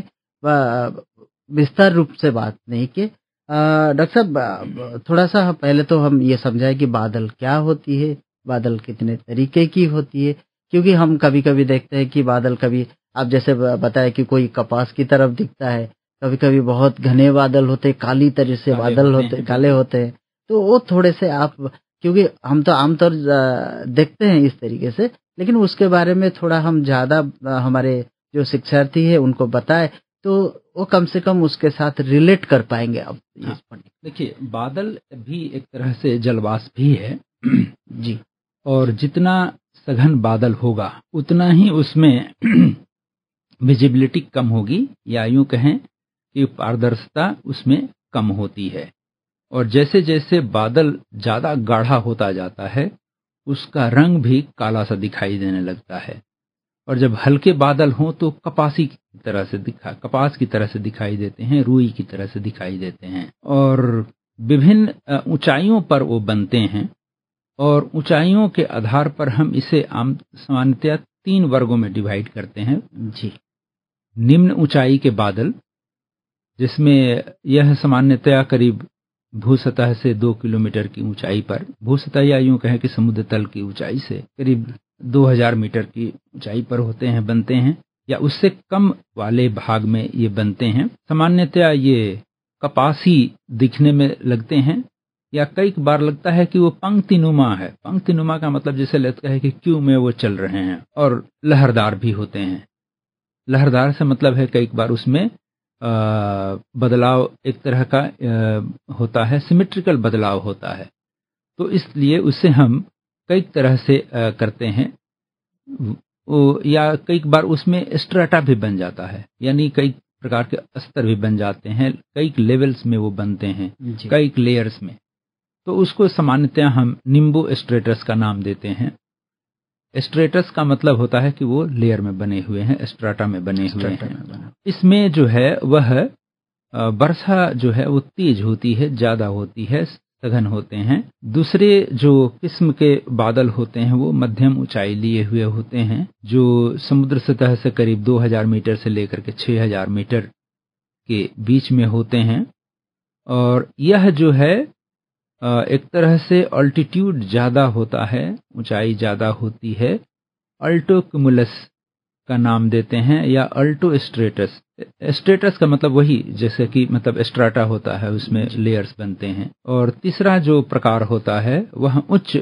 विस्तार रूप से बात नहीं की। डॉक्टर साहब, थोड़ा सा पहले तो हम ये समझाए कि बादल क्या होती है, बादल कितने तरीके की होती है, क्योंकि हम कभी कभी देखते हैं कि बादल, कभी आप जैसे बताया कि कोई कपास की तरफ दिखता है, कभी कभी बहुत घने बादल होते, काली तरह से बादल होते, काले होते हैं। तो वो थोड़े से आप, क्योंकि हम तो आमतौर देखते हैं इस तरीके से, लेकिन उसके बारे में थोड़ा हम ज्यादा हमारे जो शिक्षार्थी है उनको बताए तो वो कम से कम उसके साथ रिलेट कर पाएंगे। अब हाँ, देखिए, बादल भी एक तरह से जलवाष्प भी है जी, और जितना सघन बादल होगा उतना ही उसमें विजिबिलिटी कम होगी, या यूं कहें कि पारदर्शिता उसमें कम होती है। और जैसे जैसे बादल ज्यादा गाढ़ा होता जाता है उसका रंग भी काला सा दिखाई देने लगता है, और जब हल्के बादल हों तो कपासी की तरह से दिखा कपास की तरह से दिखाई देते हैं, रुई की तरह से दिखाई देते हैं। और विभिन्न ऊंचाइयों पर वो बनते हैं, और ऊंचाइयों के आधार पर हम इसे आम सामान्यतः तीन वर्गों में डिवाइड करते हैं। जी, निम्न ऊंचाई के बादल, जिसमें यह सामान्यतः करीब भूसतह से दो किलोमीटर की ऊंचाई पर, भूसतह या यूं कहें कि समुद्र तल की ऊंचाई से करीब दो हज़ार मीटर की ऊंचाई पर होते हैं, बनते हैं, या उससे कम वाले भाग में ये बनते हैं। सामान्यतः ये कपासी दिखने में लगते हैं, या कई बार लगता है कि वो पंक्तिनुमा है। पंक्तिनुमा का मतलब जैसे लगता है कि क्यू में वो चल रहे हैं, और लहरदार भी होते हैं। लहरदार से मतलब है कई बार उसमें आ, बदलाव एक तरह का आ, होता है, सिमेट्रिकल बदलाव होता है, तो इसलिए उसे हम कई तरह से आ, करते हैं। वो, या कई बार उसमें स्ट्रेटा भी बन जाता है, यानी कई प्रकार के स्तर भी बन जाते हैं, कई लेवल्स में वो बनते हैं, कई लेयर्स में। तो उसको सामान्यतः हम निम्बो स्ट्रेटस का नाम देते हैं। स्ट्रेटस का मतलब होता है कि वो लेयर में बने हुए हैं, स्ट्राटा में बने हुए हैं। इसमें जो है वह वर्षा जो है वो तेज होती है, ज्यादा होती है, सघन होते हैं। दूसरे जो किस्म के बादल होते हैं वो मध्यम ऊंचाई लिए हुए होते हैं, जो समुद्र सतह से करीब दो हज़ार मीटर से लेकर के छह हज़ार मीटर के बीच में होते हैं। और यह जो है एक तरह से अल्टीट्यूड ज्यादा होता है, ऊंचाई ज्यादा होती है, अल्टो क्यूमुलस का नाम देते हैं, या अल्टो स्ट्रेटस। स्ट्रेटस का मतलब वही जैसे कि मतलब स्ट्राटा होता है, उसमें लेयर्स बनते हैं। और तीसरा जो प्रकार होता है वह उच्च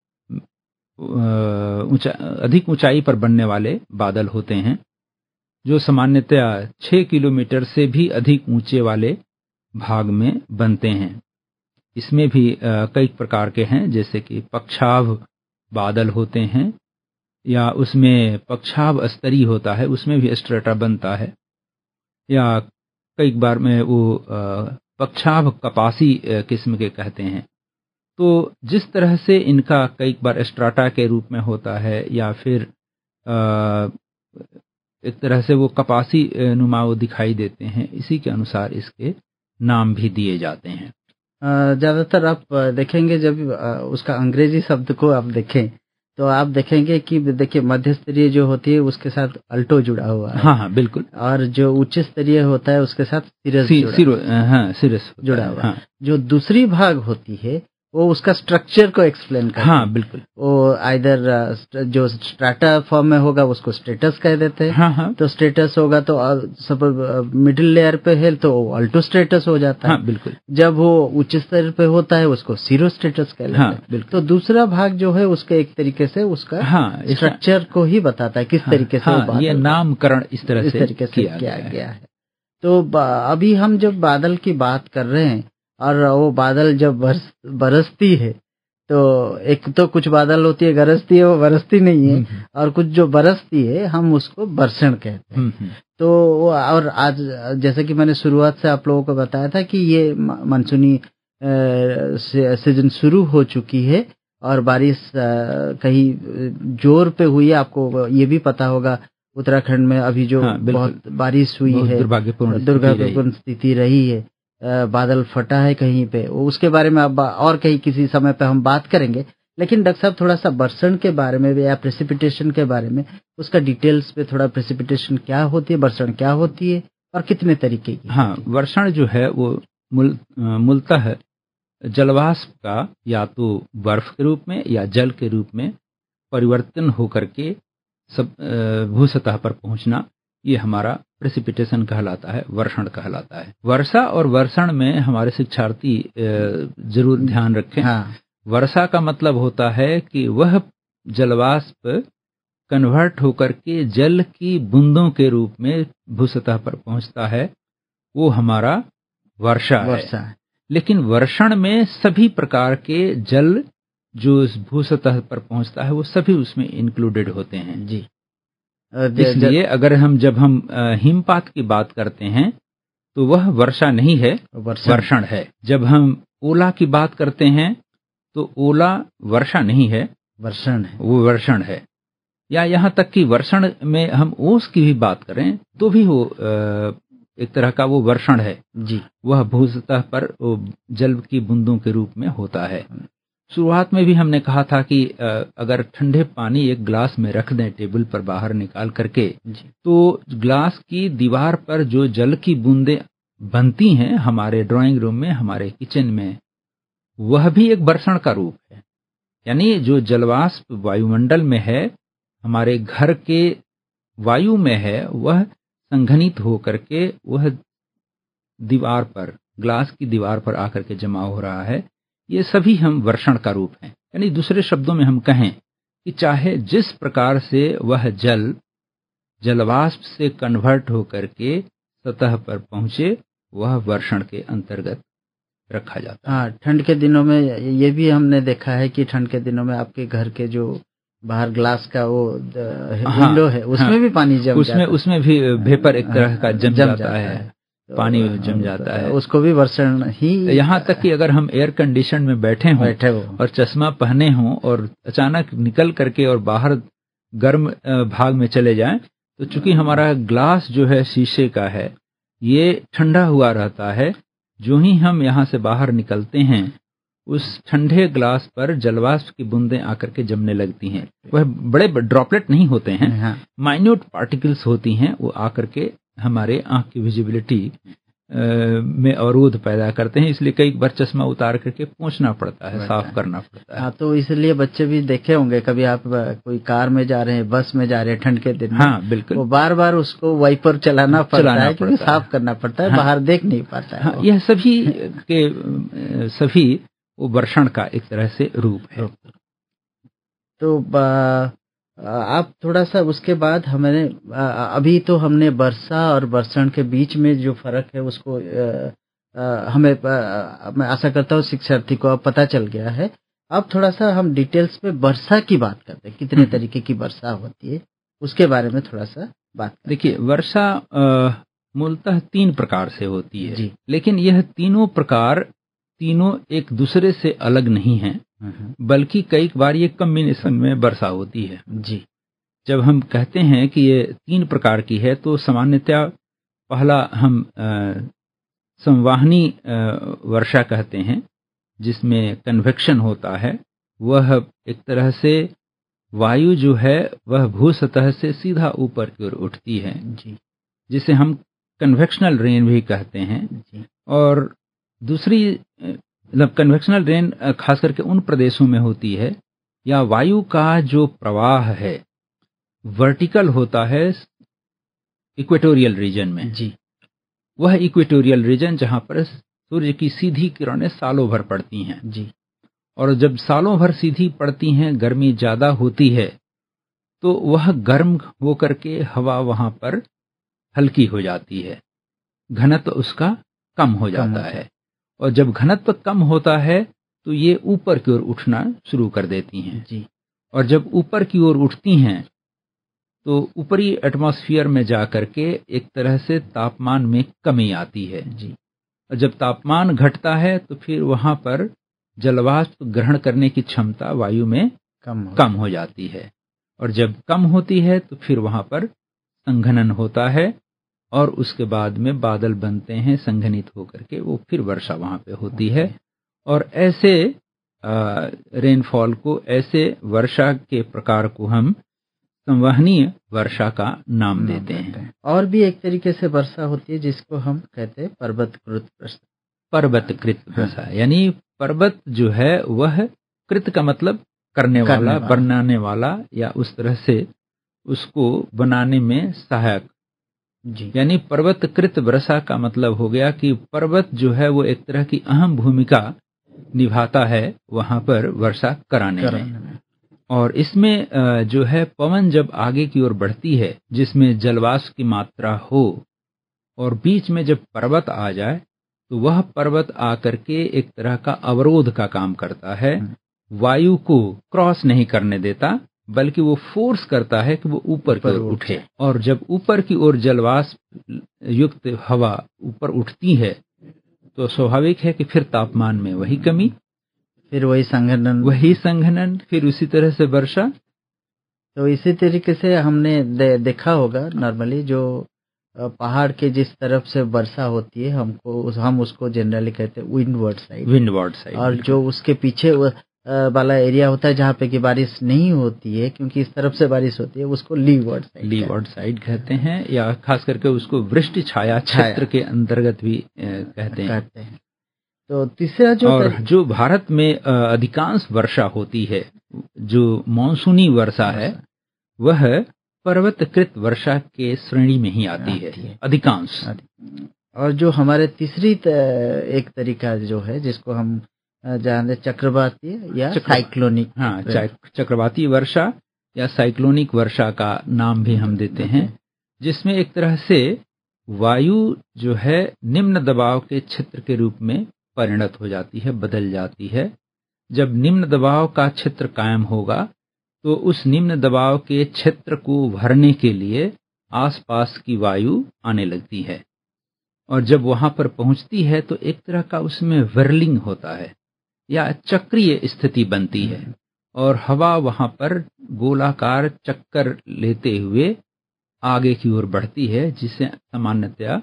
ऊंचा अधिक ऊंचाई पर बनने वाले बादल होते हैं, जो सामान्यतः छह किलोमीटर से भी अधिक ऊंचे वाले भाग में बनते हैं। इसमें भी कई प्रकार के हैं, जैसे कि पक्षाभ बादल होते हैं, या उसमें पक्षाभ स्तरीय होता है, उसमें भी स्ट्रेटा बनता है, या कई बार में वो पक्षाभ कपासी किस्म के कहते हैं। तो जिस तरह से इनका कई बार स्ट्राटा के रूप में होता है, या फिर एक तरह से वो कपासी नुमा दिखाई देते हैं, इसी के अनुसार इसके नाम भी दिए जाते हैं। ज़्यादातर आप देखेंगे जब उसका अंग्रेजी शब्द को आप देखें तो आप देखेंगे कि देखिए मध्य स्तरीय जो होती है उसके साथ अल्टो जुड़ा हुआ है। हाँ हाँ बिल्कुल। और जो उच्च स्तरीय होता है उसके साथ सिरस सी, जुड़ा, हाँ, सिरस जुड़ा हुआ है। हाँ। जो दूसरी भाग होती है वो उसका स्ट्रक्चर को एक्सप्लेन करते हैं। हाँ बिल्कुल। वो आइदर जो स्ट्राटा फॉर्म में होगा उसको स्ट्रेटस कह देते हैं। हाँ हाँ तो स्ट्रेटस होगा तो सब मिडिल लेयर पे है तो अल्टो स्ट्रेटस हो जाता है। हाँ बिल्कुल। जब वो उच्च स्तर पे होता है उसको सीरो स्ट्रेटस कह लेते हाँ हैं। बिल्कुल। तो दूसरा भाग जो है उसके एक तरीके से उसका हाँ, स्ट्रक्चर को ही बताता है किस हाँ, तरीके से हाँ, वो बादल ये नामकरण इस तरह इस से तरीके से किया, किया गया, गया है। तो अभी हम जब बादल की बात कर रहे हैं और वो बादल जब बरस बरसती है तो एक तो कुछ बादल होती है गरजती है वो बरसती नहीं है, और कुछ जो बरसती है हम उसको बरसण कहते हैं। तो और आज जैसे कि मैंने शुरुआत से आप लोगों को बताया था कि ये मानसूनी सीजन शुरू हो चुकी है और बारिश कहीं जोर पे हुई है। आपको ये भी पता होगा उत्तराखंड में अभी जो हाँ, बहुत बारिश हुई है, दुर्भाग्यपूर्ण दुर्भाग्यपूर्ण स्थिति रही है, बादल फटा है कहीं पे, उसके बारे में अब और कहीं किसी समय पे हम बात करेंगे। लेकिन डॉक्टर साहब थोड़ा सा बरसण के बारे में या प्रेसिपिटेशन के बारे में उसका डिटेल्स पे थोड़ा, प्रेसिपिटेशन क्या होती है, बरसण क्या होती है और कितने तरीके की? हाँ, वर्षण जो है वो मूल मूलतः जलवाष्प का या तो बर्फ के रूप में या जल के रूप में परिवर्तन होकर के सब भू सतह पर पहुंचना, ये हमारा प्रेसिपिटेशन कहलाता है, वर्षण कहलाता है। वर्षा और वर्षण में हमारे शिक्षार्थी जरूर ध्यान रखें। हाँ। वर्षा का मतलब होता है कि वह जलवाष्प कन्वर्ट होकर के जल की बूंदों के रूप में भू सतह पर पहुंचता है, वो हमारा वर्षा है। वर्षा है। लेकिन वर्षण में सभी प्रकार के जल जो इस भू सतह पर पहुंचता है वो सभी उसमें इंक्लूडेड होते हैं जी। इसलिए अगर हम जब हम हिमपात की बात करते हैं तो वह वर्षा नहीं है, वर्षण है। जब हम ओला की बात करते हैं तो ओला वर्षा नहीं है, वर्षण है, वो वर्षण है। या यहाँ तक कि वर्षण में हम ओस की भी बात करें तो भी वो एक तरह का वो वर्षण है जी। वह भू सतह पर जल की बूंदों के रूप में होता है। शुरुआत में भी हमने कहा था कि अगर ठंडे पानी एक ग्लास में रख दें टेबल पर बाहर निकाल करके, तो ग्लास की दीवार पर जो जल की बूंदें बनती हैं हमारे ड्राइंग रूम में, हमारे किचन में, वह भी एक वर्षण का रूप है। यानी जो जलवाष्प वायुमंडल में है, हमारे घर के वायु में है, वह संघनित होकर के वह दीवार पर, ग्लास की दीवार पर आकर के जमा हो रहा है। ये सभी हम वर्षण का रूप हैं। यानी दूसरे शब्दों में हम कहें कि चाहे जिस प्रकार से वह जल जलवाष्प से कन्वर्ट होकर के सतह पर पहुंचे, वह वर्षण के अंतर्गत रखा जाता है। हाँ, ठंड के दिनों में ये भी हमने देखा है कि ठंड के दिनों में आपके घर के जो बाहर ग्लास का वो विंडो हाँ, है उसमें हाँ, भी पानी जम उसमें जाता है। उसमें भी वेपर एक तरह का जम, जम जाता, जाता है, है। तो पानी जम जाता है, उसको भी वर्षण ही। यहाँ तक कि अगर हम एयर कंडीशन में बैठे हों बैठे हो और चश्मा पहने हों और अचानक निकल करके और बाहर गर्म भाग में चले जाएं, तो चूंकि हमारा ग्लास जो है शीशे का है, ये ठंडा हुआ रहता है। जो ही हम यहाँ से बाहर निकलते हैं, उस ठंडे ग्लास पर जलवाष्प की बूंदें आकर के जमने लगती हैं। वह बड़े ड्रॉपलेट नहीं होते हैं, माइन्यूट पार्टिकल्स होती हैं, वो आकर के हमारे आंख की विजिबिलिटी में अवरोध पैदा करते हैं। इसलिए कई बार चश्मा उतार करके पोंछना पड़ता है, साफ करना पड़ता है। हाँ, तो इसलिए बच्चे भी देखे होंगे, कभी आप कोई कार में जा रहे हैं, बस में जा रहे हैं ठंड के दिन में, हाँ बिल्कुल, वो बार बार उसको वाइपर चलाना पड़ता है क्योंकि साफ करना पड़ता है, हाँ, बाहर देख नहीं पाता है। हाँ, यह सभी के सभी वो वर्षण का एक तरह से रूप है। तो आप थोड़ा सा उसके बाद हमने अभी तो हमने वर्षा और वर्षण के बीच में जो फर्क है उसको हमें, मैं आशा करता हूँ शिक्षार्थी को अब पता चल गया है। अब थोड़ा सा हम डिटेल्स में वर्षा की बात करते हैं, कितने तरीके की वर्षा होती है उसके बारे में थोड़ा सा बात। देखिए, वर्षा मूलतः तीन प्रकार से होती है जी। लेकिन यह तीनों प्रकार तीनों एक दूसरे से अलग नहीं हैं, बल्कि कई बार ये कॉम्बिनेशन में वर्षा होती है जी। जब हम कहते हैं कि ये तीन प्रकार की है, तो सामान्यतः पहला हम संवाहनी वर्षा कहते हैं, जिसमें कन्वेक्शन होता है। वह एक तरह से वायु जो है वह भू सतह से सीधा ऊपर की ओर उठती है जी, जिसे हम कन्वेक्शनल रेन भी कहते हैं जी। और दूसरी मतलब कन्वेक्शनल रेन खास करके उन प्रदेशों में होती है या वायु का जो प्रवाह है वर्टिकल होता है इक्वेटोरियल रीजन में। जी। वह इक्वेटोरियल रीजन जहां पर सूर्य की सीधी किरणें सालों भर पड़ती हैं। जी। और जब सालों भर सीधी पड़ती हैं, गर्मी ज्यादा होती है, तो वह गर्म होकर के हवा वहां पर हल्की हो जाती है, घनत्व उसका कम हो जाता है। और जब घनत्व कम होता है तो ये ऊपर की ओर उठना शुरू कर देती हैं। जी। और जब ऊपर की ओर उठती हैं तो ऊपरी एटमॉस्फेयर में जाकर के एक तरह से तापमान में कमी आती है। जी। और जब तापमान घटता है तो फिर वहां पर जलवाष्प ग्रहण करने की क्षमता वायु में कम हो, कम हो जाती है। और जब कम होती है तो फिर वहां पर संघनन होता है और उसके बाद में बादल बनते हैं, संघनित होकर के वो फिर वर्षा वहां पे होती है। और ऐसे रेनफॉल को, ऐसे वर्षा के प्रकार को हम संवहनीय वर्षा का नाम देते हैं। और भी एक तरीके से वर्षा होती है जिसको हम कहते हैं पर्वतकृत वर्षा। पर्वतकृत वर्षा हाँ। यानी पर्वत जो है वह कृत का मतलब करने, करने वाला, वाला बनाने वाला या उस तरह से उसको बनाने में सहायक। जी। यानी पर्वतकृत वर्षा का मतलब हो गया कि पर्वत जो है वो एक तरह की अहम भूमिका निभाता है वहां पर वर्षा कराने, कराने में।, में और इसमें जो है पवन जब आगे की ओर बढ़ती है जिसमें जलवाष्प की मात्रा हो और बीच में जब पर्वत आ जाए तो वह पर्वत आकर के एक तरह का अवरोध का काम करता है, वायु को क्रॉस नहीं करने देता बल्कि वो फोर्स करता है कि वो ऊपर की ओर उठे। और जब ऊपर की ओर जलवाष्प युक्त हवा ऊपर उठती है तो स्वाभाविक है कि फिर तापमान में वही कमी, फिर वही संघनन वही संघनन फिर उसी तरह से वर्षा। तो इसी तरीके से हमने दे, देखा होगा नॉर्मली जो पहाड़ के जिस तरफ से वर्षा होती है हमको उस, हम उसको जनरली कहते हैं विंडवर्ड साइड, विंडवर्ड साइड। और जो उसके पीछे वाला एरिया होता है जहाँ पे कि बारिश नहीं होती है क्योंकि इस तरफ से बारिश होती है उसको लीवर्ड साइड लीवर्ड साइड कहते हैं, या खास करके उसको वृष्टि छाया क्षेत्र के अंतर्गत भी कहते हैं, कहते हैं। तो तीसरा जो और जो भारत में अधिकांश वर्षा होती है जो मानसूनी वर्षा है वह पर्वतकृत वर्षा के श्रेणी में ही आती है, है अधिकांश। और जो हमारे तीसरी एक तरीका जो है जिसको हम जानते चक्रवाती या साइक्लोनिक, हाँ चक्रवाती वर्षा या साइक्लोनिक वर्षा का नाम भी हम देते हैं, जिसमें एक तरह से वायु जो है निम्न दबाव के क्षेत्र के रूप में परिणत हो जाती है, बदल जाती है। जब निम्न दबाव का क्षेत्र कायम होगा तो उस निम्न दबाव के क्षेत्र को भरने के लिए आसपास की वायु आने लगती है और जब वहां पर पहुंचती है तो एक तरह का उसमें व्हर्लिंग होता है या चक्रीय स्थिति बनती है और हवा वहां पर गोलाकार चक्कर लेते हुए आगे की ओर बढ़ती है, जिसे सामान्यतया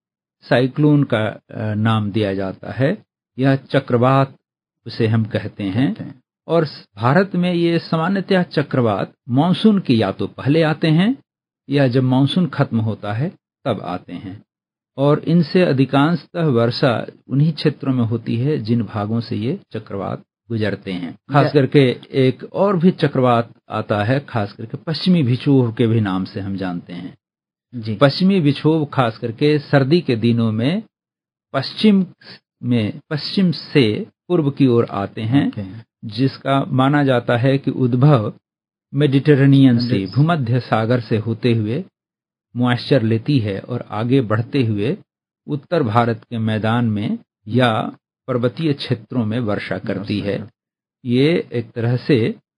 साइक्लोन का नाम दिया जाता है या चक्रवात उसे हम कहते हैं। और भारत में ये सामान्यतया चक्रवात मानसून के या तो पहले आते हैं या जब मानसून खत्म होता है तब आते हैं और इनसे अधिकांशतः वर्षा उन्हीं क्षेत्रों में होती है जिन भागों से ये चक्रवात गुजरते हैं। खास करके एक और भी चक्रवात आता है, खास करके पश्चिमी विक्षोभ के भी नाम से हम जानते हैं जी। पश्चिमी विक्षोभ खास करके सर्दी के दिनों में पश्चिम में पश्चिम से पूर्व की ओर आते हैं, जिसका माना जाता है कि उद्भव मेडिटेरेनियन से, भूमध्य सागर से होते हुए मॉइस्चर लेती है और आगे बढ़ते हुए उत्तर भारत के मैदान में या पर्वतीय क्षेत्रों में वर्षा करती है। ये एक तरह से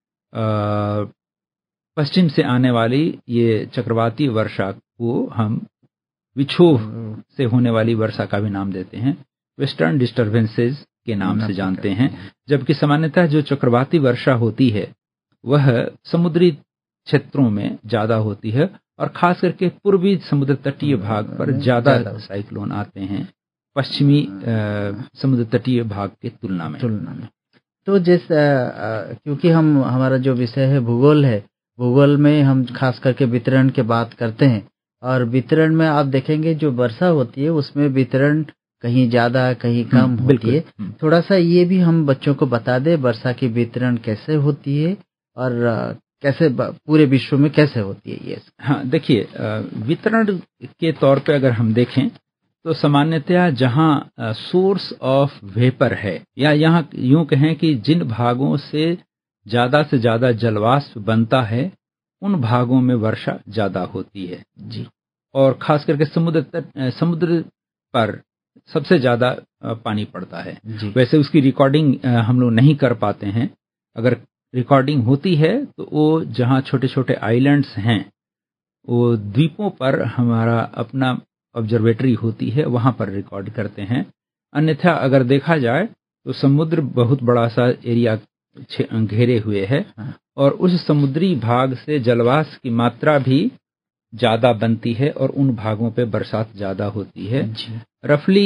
पश्चिम से आने वाली ये चक्रवाती वर्षा को हम विक्षोभ से होने वाली वर्षा का भी नाम देते हैं, वेस्टर्न डिस्टर्बेंसेस के नाम से जानते हैं। जबकि सामान्यतः जो चक्रवाती वर्षा होती है वह समुद्री क्षेत्रों में ज्यादा होती है और खास करके पूर्वी समुद्र तटीय भाग पर ज्यादा साइक्लोन आते हैं पश्चिमी समुद्र तटीय भाग के तुलना में तुलना में तो जिस क्योंकि हम हमारा जो विषय है भूगोल है, भूगोल में हम खास करके वितरण की बात करते हैं और वितरण में आप देखेंगे जो वर्षा होती है उसमें वितरण कहीं ज़्यादा कहीं कम हम्म, होती बिल्कुल। है। हम्म, थोड़ा सा ये भी हम बच्चों को बता दें वर्षा की वितरण कैसे होती है और अ, कैसे ब- पूरे विश्व में कैसे होती है ये। हाँ, देखिए, अ, वितरण के तौर पे अगर हम देखें तो सामान्यतया जहाँ सोर्स ऑफ वेपर है, या यहाँ यूं कहें कि जिन भागों से ज्यादा से ज्यादा जलवाष्प बनता है, उन भागों में वर्षा ज्यादा होती है। जी और खास करके समुद्र तट अ, समुद्र पर सबसे ज्यादा अ, पानी पड़ता है। जी वैसे उसकी रिकॉर्डिंग अ, हम लोग नहीं कर पाते हैं। अगर रिकॉर्डिंग होती है तो वो जहाँ छोटे छोटे आइलैंड्स हैं, वो द्वीपों पर हमारा अपना ऑब्जर्वेटरी होती है, वहां पर रिकॉर्ड करते हैं। अन्यथा अगर देखा जाए तो समुद्र बहुत बड़ा सा एरिया घेरे हुए है, हाँ, और उस समुद्री भाग से जलवाष्प की मात्रा भी ज्यादा बनती है और उन भागों पे बरसात ज्यादा होती है। जी रफली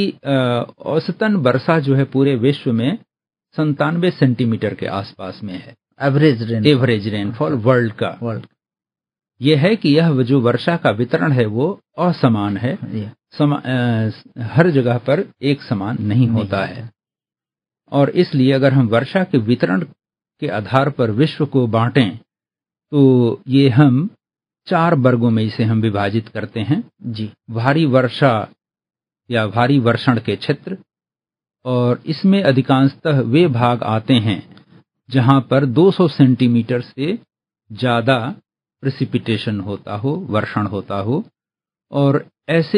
औसतन वर्षा जो है पूरे विश्व में संतानवे सेंटीमीटर के आसपास में है, average rain average rainfall world का। वर्ल्ड। यह है कि यह जो वर्षा का वितरण है वो असमान है, समा, अ, हर जगह पर एक समान नहीं होता है। और इसलिए अगर हम वर्षा के वितरण के आधार पर विश्व को बांटें तो ये हम चार वर्गों में इसे हम विभाजित करते हैं। जी भारी वर्षा या भारी वर्षण के क्षेत्र, और इसमें अधिकांशतः वे भाग आते हैं जहां पर दो सौ सेंटीमीटर से ज्यादा प्रेसिपिटेशन होता हो, वर्षण होता हो। और ऐसे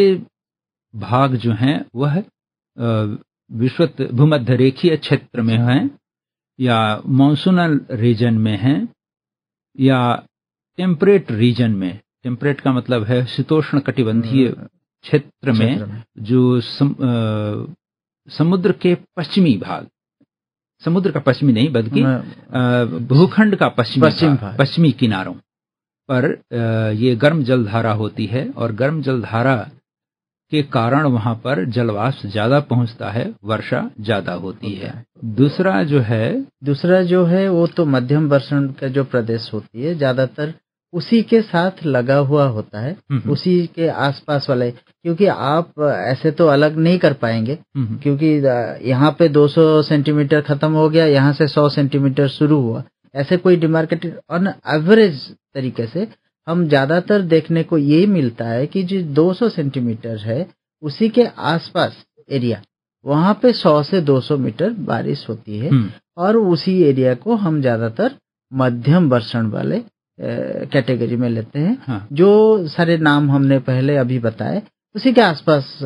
भाग जो हैं वह अ, विषुवत भूमध्य रेखीय क्षेत्र में हैं, या मॉनसूनल रीजन में हैं, या टेम्परेट रीजन में। टेम्परेट का मतलब है शीतोष्ण कटिबंधीय क्षेत्र में, क्षेत्र में। जो सम, अ, समुद्र के पश्चिमी भाग, समुद्र का पश्चिमी नहीं बल्कि अ, भूखंड का पश्चिमी पश्चिम भाग, भाग। पश्चिमी किनारों पर अ, ये गर्म जलधारा होती है, और गर्म जलधारा के कारण वहां पर जलवाष्प ज्यादा पहुंचता है, वर्षा ज्यादा होती है। दूसरा जो है दूसरा जो है वो तो मध्यम वर्षण का जो प्रदेश होती है, ज्यादातर उसी के साथ लगा हुआ होता है, हम्म, उसी के आसपास वाले। क्योंकि आप ऐसे तो अलग नहीं कर पाएंगे, हम्म, क्योंकि यहाँ पे दो सौ सेंटीमीटर खत्म हो गया, यहाँ से सौ सेंटीमीटर शुरू हुआ, ऐसे कोई डिमार्केटेड ऑन एवरेज तरीके से हम ज्यादातर देखने को ये मिलता है कि जो दो सौ सेंटीमीटर है उसी के आसपास एरिया, वहां पे सौ से दो सौ मीटर बारिश होती है। हम्म, और उसी एरिया को हम ज्यादातर मध्यम वर्षण वाले कैटेगरी में लेते हैं। हाँ, जो सारे नाम हमने पहले अभी बताए उसी के आसपास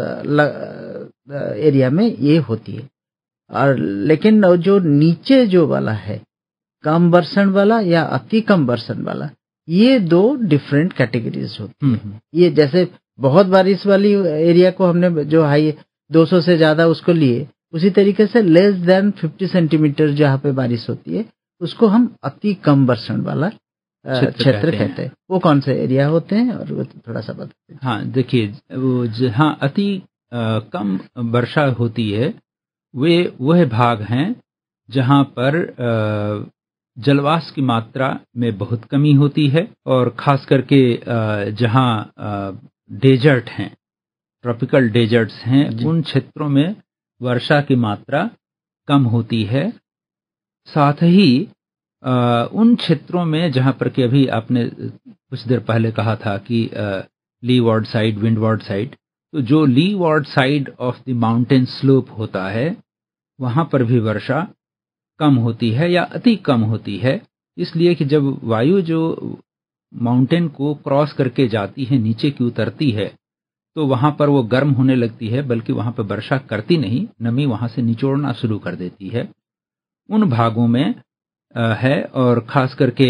एरिया में ये होती है। और लेकिन जो नीचे जो वाला है कम वर्षण वाला या अति कम वर्षण वाला, ये दो डिफरेंट कैटेगरीज होती है। हम्म, ये जैसे बहुत बारिश वाली एरिया को हमने जो हाई दो सौ से ज्यादा उसको लिए, उसी तरीके से लेस देन पचास सेंटीमीटर जहाँ पे बारिश होती है उसको हम अति कम वर्षण वाला क्षेत्र कहते हैं। वो कौन से एरिया होते हैं और वो थोड़ा सा बताते हैं। हाँ, देखिए, वो जहाँ अति अ, कम वर्षा होती है वे वह भाग हैं जहाँ पर अ, जलवाष्प की मात्रा में बहुत कमी होती है, और खास करके अ, जहाँ डेजर्ट हैं, ट्रॉपिकल डेजर्ट्स हैं, उन क्षेत्रों में वर्षा की मात्रा कम होती है। साथ ही आ, उन क्षेत्रों में जहां पर कि अभी आपने कुछ देर पहले कहा था कि लीवार्ड साइड, विंडवार्ड साइड, तो जो leeward side of the mountain slope होता है वहां पर भी वर्षा कम होती है या अति कम होती है। इसलिए कि जब वायु जो माउंटेन को क्रॉस करके जाती है, नीचे की उतरती है, तो वहां पर वो गर्म होने लगती है, बल्कि वहां पर वर्षा करती नहीं, नमी वहां से निचोड़ना शुरू कर देती है। उन भागों में आ, है, और खास करके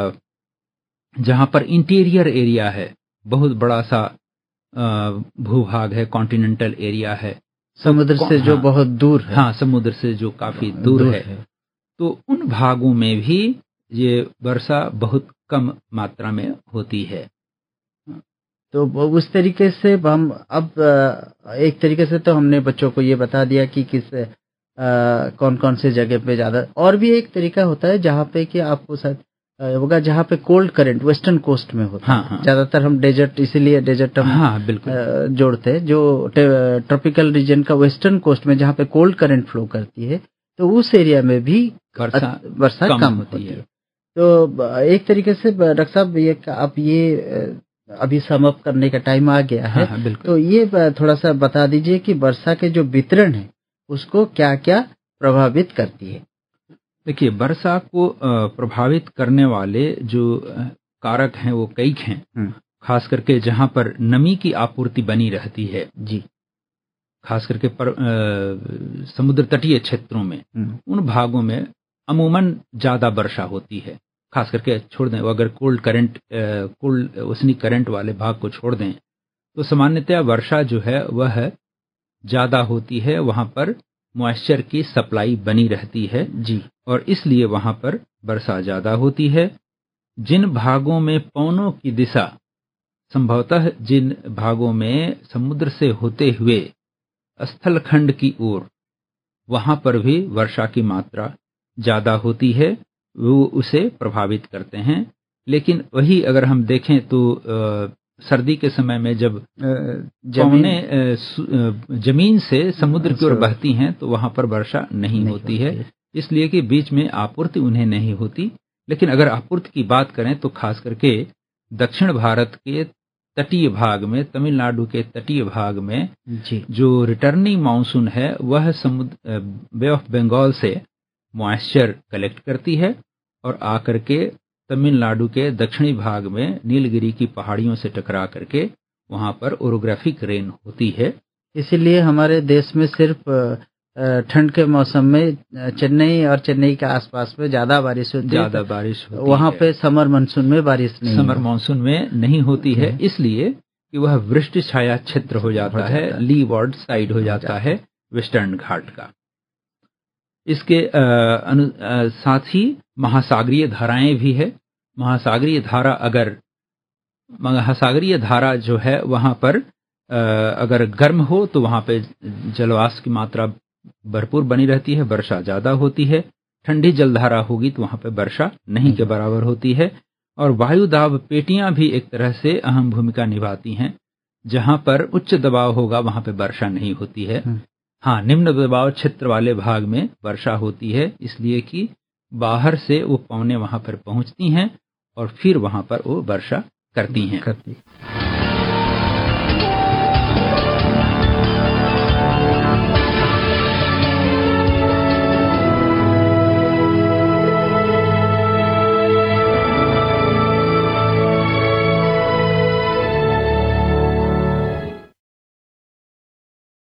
जहां पर इंटीरियर एरिया है, बहुत बड़ा सा भूभाग है, कॉन्टिनेंटल एरिया है, समुद्र तो, से जो हाँ, बहुत दूर है, हाँ, समुद्र से जो काफी दूर, दूर है, है, तो उन भागों में भी ये वर्षा बहुत कम मात्रा में होती है। तो उस तरीके से हम अब एक तरीके से तो हमने बच्चों को ये बता दिया कि किस आ, कौन कौन से जगह पे ज्यादा। और भी एक तरीका होता है जहाँ पे कि आपको शायद होगा जहाँ पे कोल्ड करंट वेस्टर्न कोस्ट में होता हाँ, है। हाँ। ज्यादातर हम डेजर्ट, इसीलिए डेजर्ट हम हाँ, बिल्कुल जोड़ते हैं। जो ट्रॉपिकल रीजन का वेस्टर्न कोस्ट में जहाँ पे कोल्ड करंट फ्लो करती है, तो उस एरिया में भी वर्षा वर्षा कम, कम होती है। तो एक तरीके से डॉक्टर साहब, ये आप ये अभी सम अप करने का टाइम आ गया है। हाँ, तो ये थोड़ा सा बता दीजिए कि वर्षा के जो वितरण है उसको क्या क्या प्रभावित करती है। देखिए, वर्षा को प्रभावित करने वाले जो कारक हैं वो कई हैं। खास करके जहां पर नमी की आपूर्ति बनी रहती है जी, खास करके पर, आ, समुद्र तटीय क्षेत्रों में, उन भागों में अमूमन ज्यादा वर्षा होती है। खास करके छोड़ दें, अगर कोल्ड करंट कोल्ड उष्णी करंट वाले भाग को छोड़ दें तो सामान्यतया वर्षा जो है वह ज्यादा होती है। वहां पर मॉइस्चर की सप्लाई बनी रहती है जी, और इसलिए वहां पर वर्षा ज्यादा होती है। जिन भागों में पवनों की दिशा, संभवतः जिन भागों में समुद्र से होते हुए स्थलखंड की ओर, वहां पर भी वर्षा की मात्रा ज्यादा होती है, वो उसे प्रभावित करते हैं। लेकिन वही अगर हम देखें तो आ, सर्दी के समय में जब पवनें जमीन से समुद्र की ओर बहती हैं तो वहां पर वर्षा नहीं, नहीं होती है, इसलिए कि बीच में आपूर्ति उन्हें नहीं होती। लेकिन अगर आपूर्ति की बात करें तो खास करके दक्षिण भारत के तटीय भाग में, तमिलनाडु के तटीय भाग में जी, जो रिटर्निंग मानसून है वह समुद्र बे ऑफ बंगाल से मॉइस्चर कलेक्ट करती है और आकर के तमिलनाडु के दक्षिणी भाग में नीलगिरी की पहाड़ियों से टकरा करके वहां पर ओरोग्राफिक रेन होती है। इसीलिए हमारे देश में सिर्फ ठंड के मौसम में चेन्नई और चेन्नई के आसपास में ज्यादा बारिश होती है, ज्यादा बारिश होती वहां है। पे समर मानसून में बारिश नहीं समर मानसून में नहीं होती है, इसलिए कि वह वृष्टि छाया क्षेत्र हो जाता है, लीवार्ड साइड हो जाता है वेस्टर्न घाट का। इसके आ, अनु, आ, साथ ही महासागरीय धाराएं भी है। महासागरीय धारा अगर महासागरीय धारा जो है वहां पर आ, अगर गर्म हो तो वहां पे जलवाष्प की मात्रा भरपूर बनी रहती है, वर्षा ज्यादा होती है। ठंडी जलधारा होगी तो वहां पे वर्षा नहीं के बराबर होती है। और वायु दाब पेटियां भी एक तरह से अहम भूमिका निभाती हैं। जहां पर उच्च दबाव होगा वहां पे वर्षा नहीं होती है। हाँ, निम्न दबाव क्षेत्र वाले भाग में वर्षा होती है, इसलिए कि बाहर से वो पवनें वहां पर पहुंचती हैं और फिर वहां पर वो वर्षा करती हैं। करती।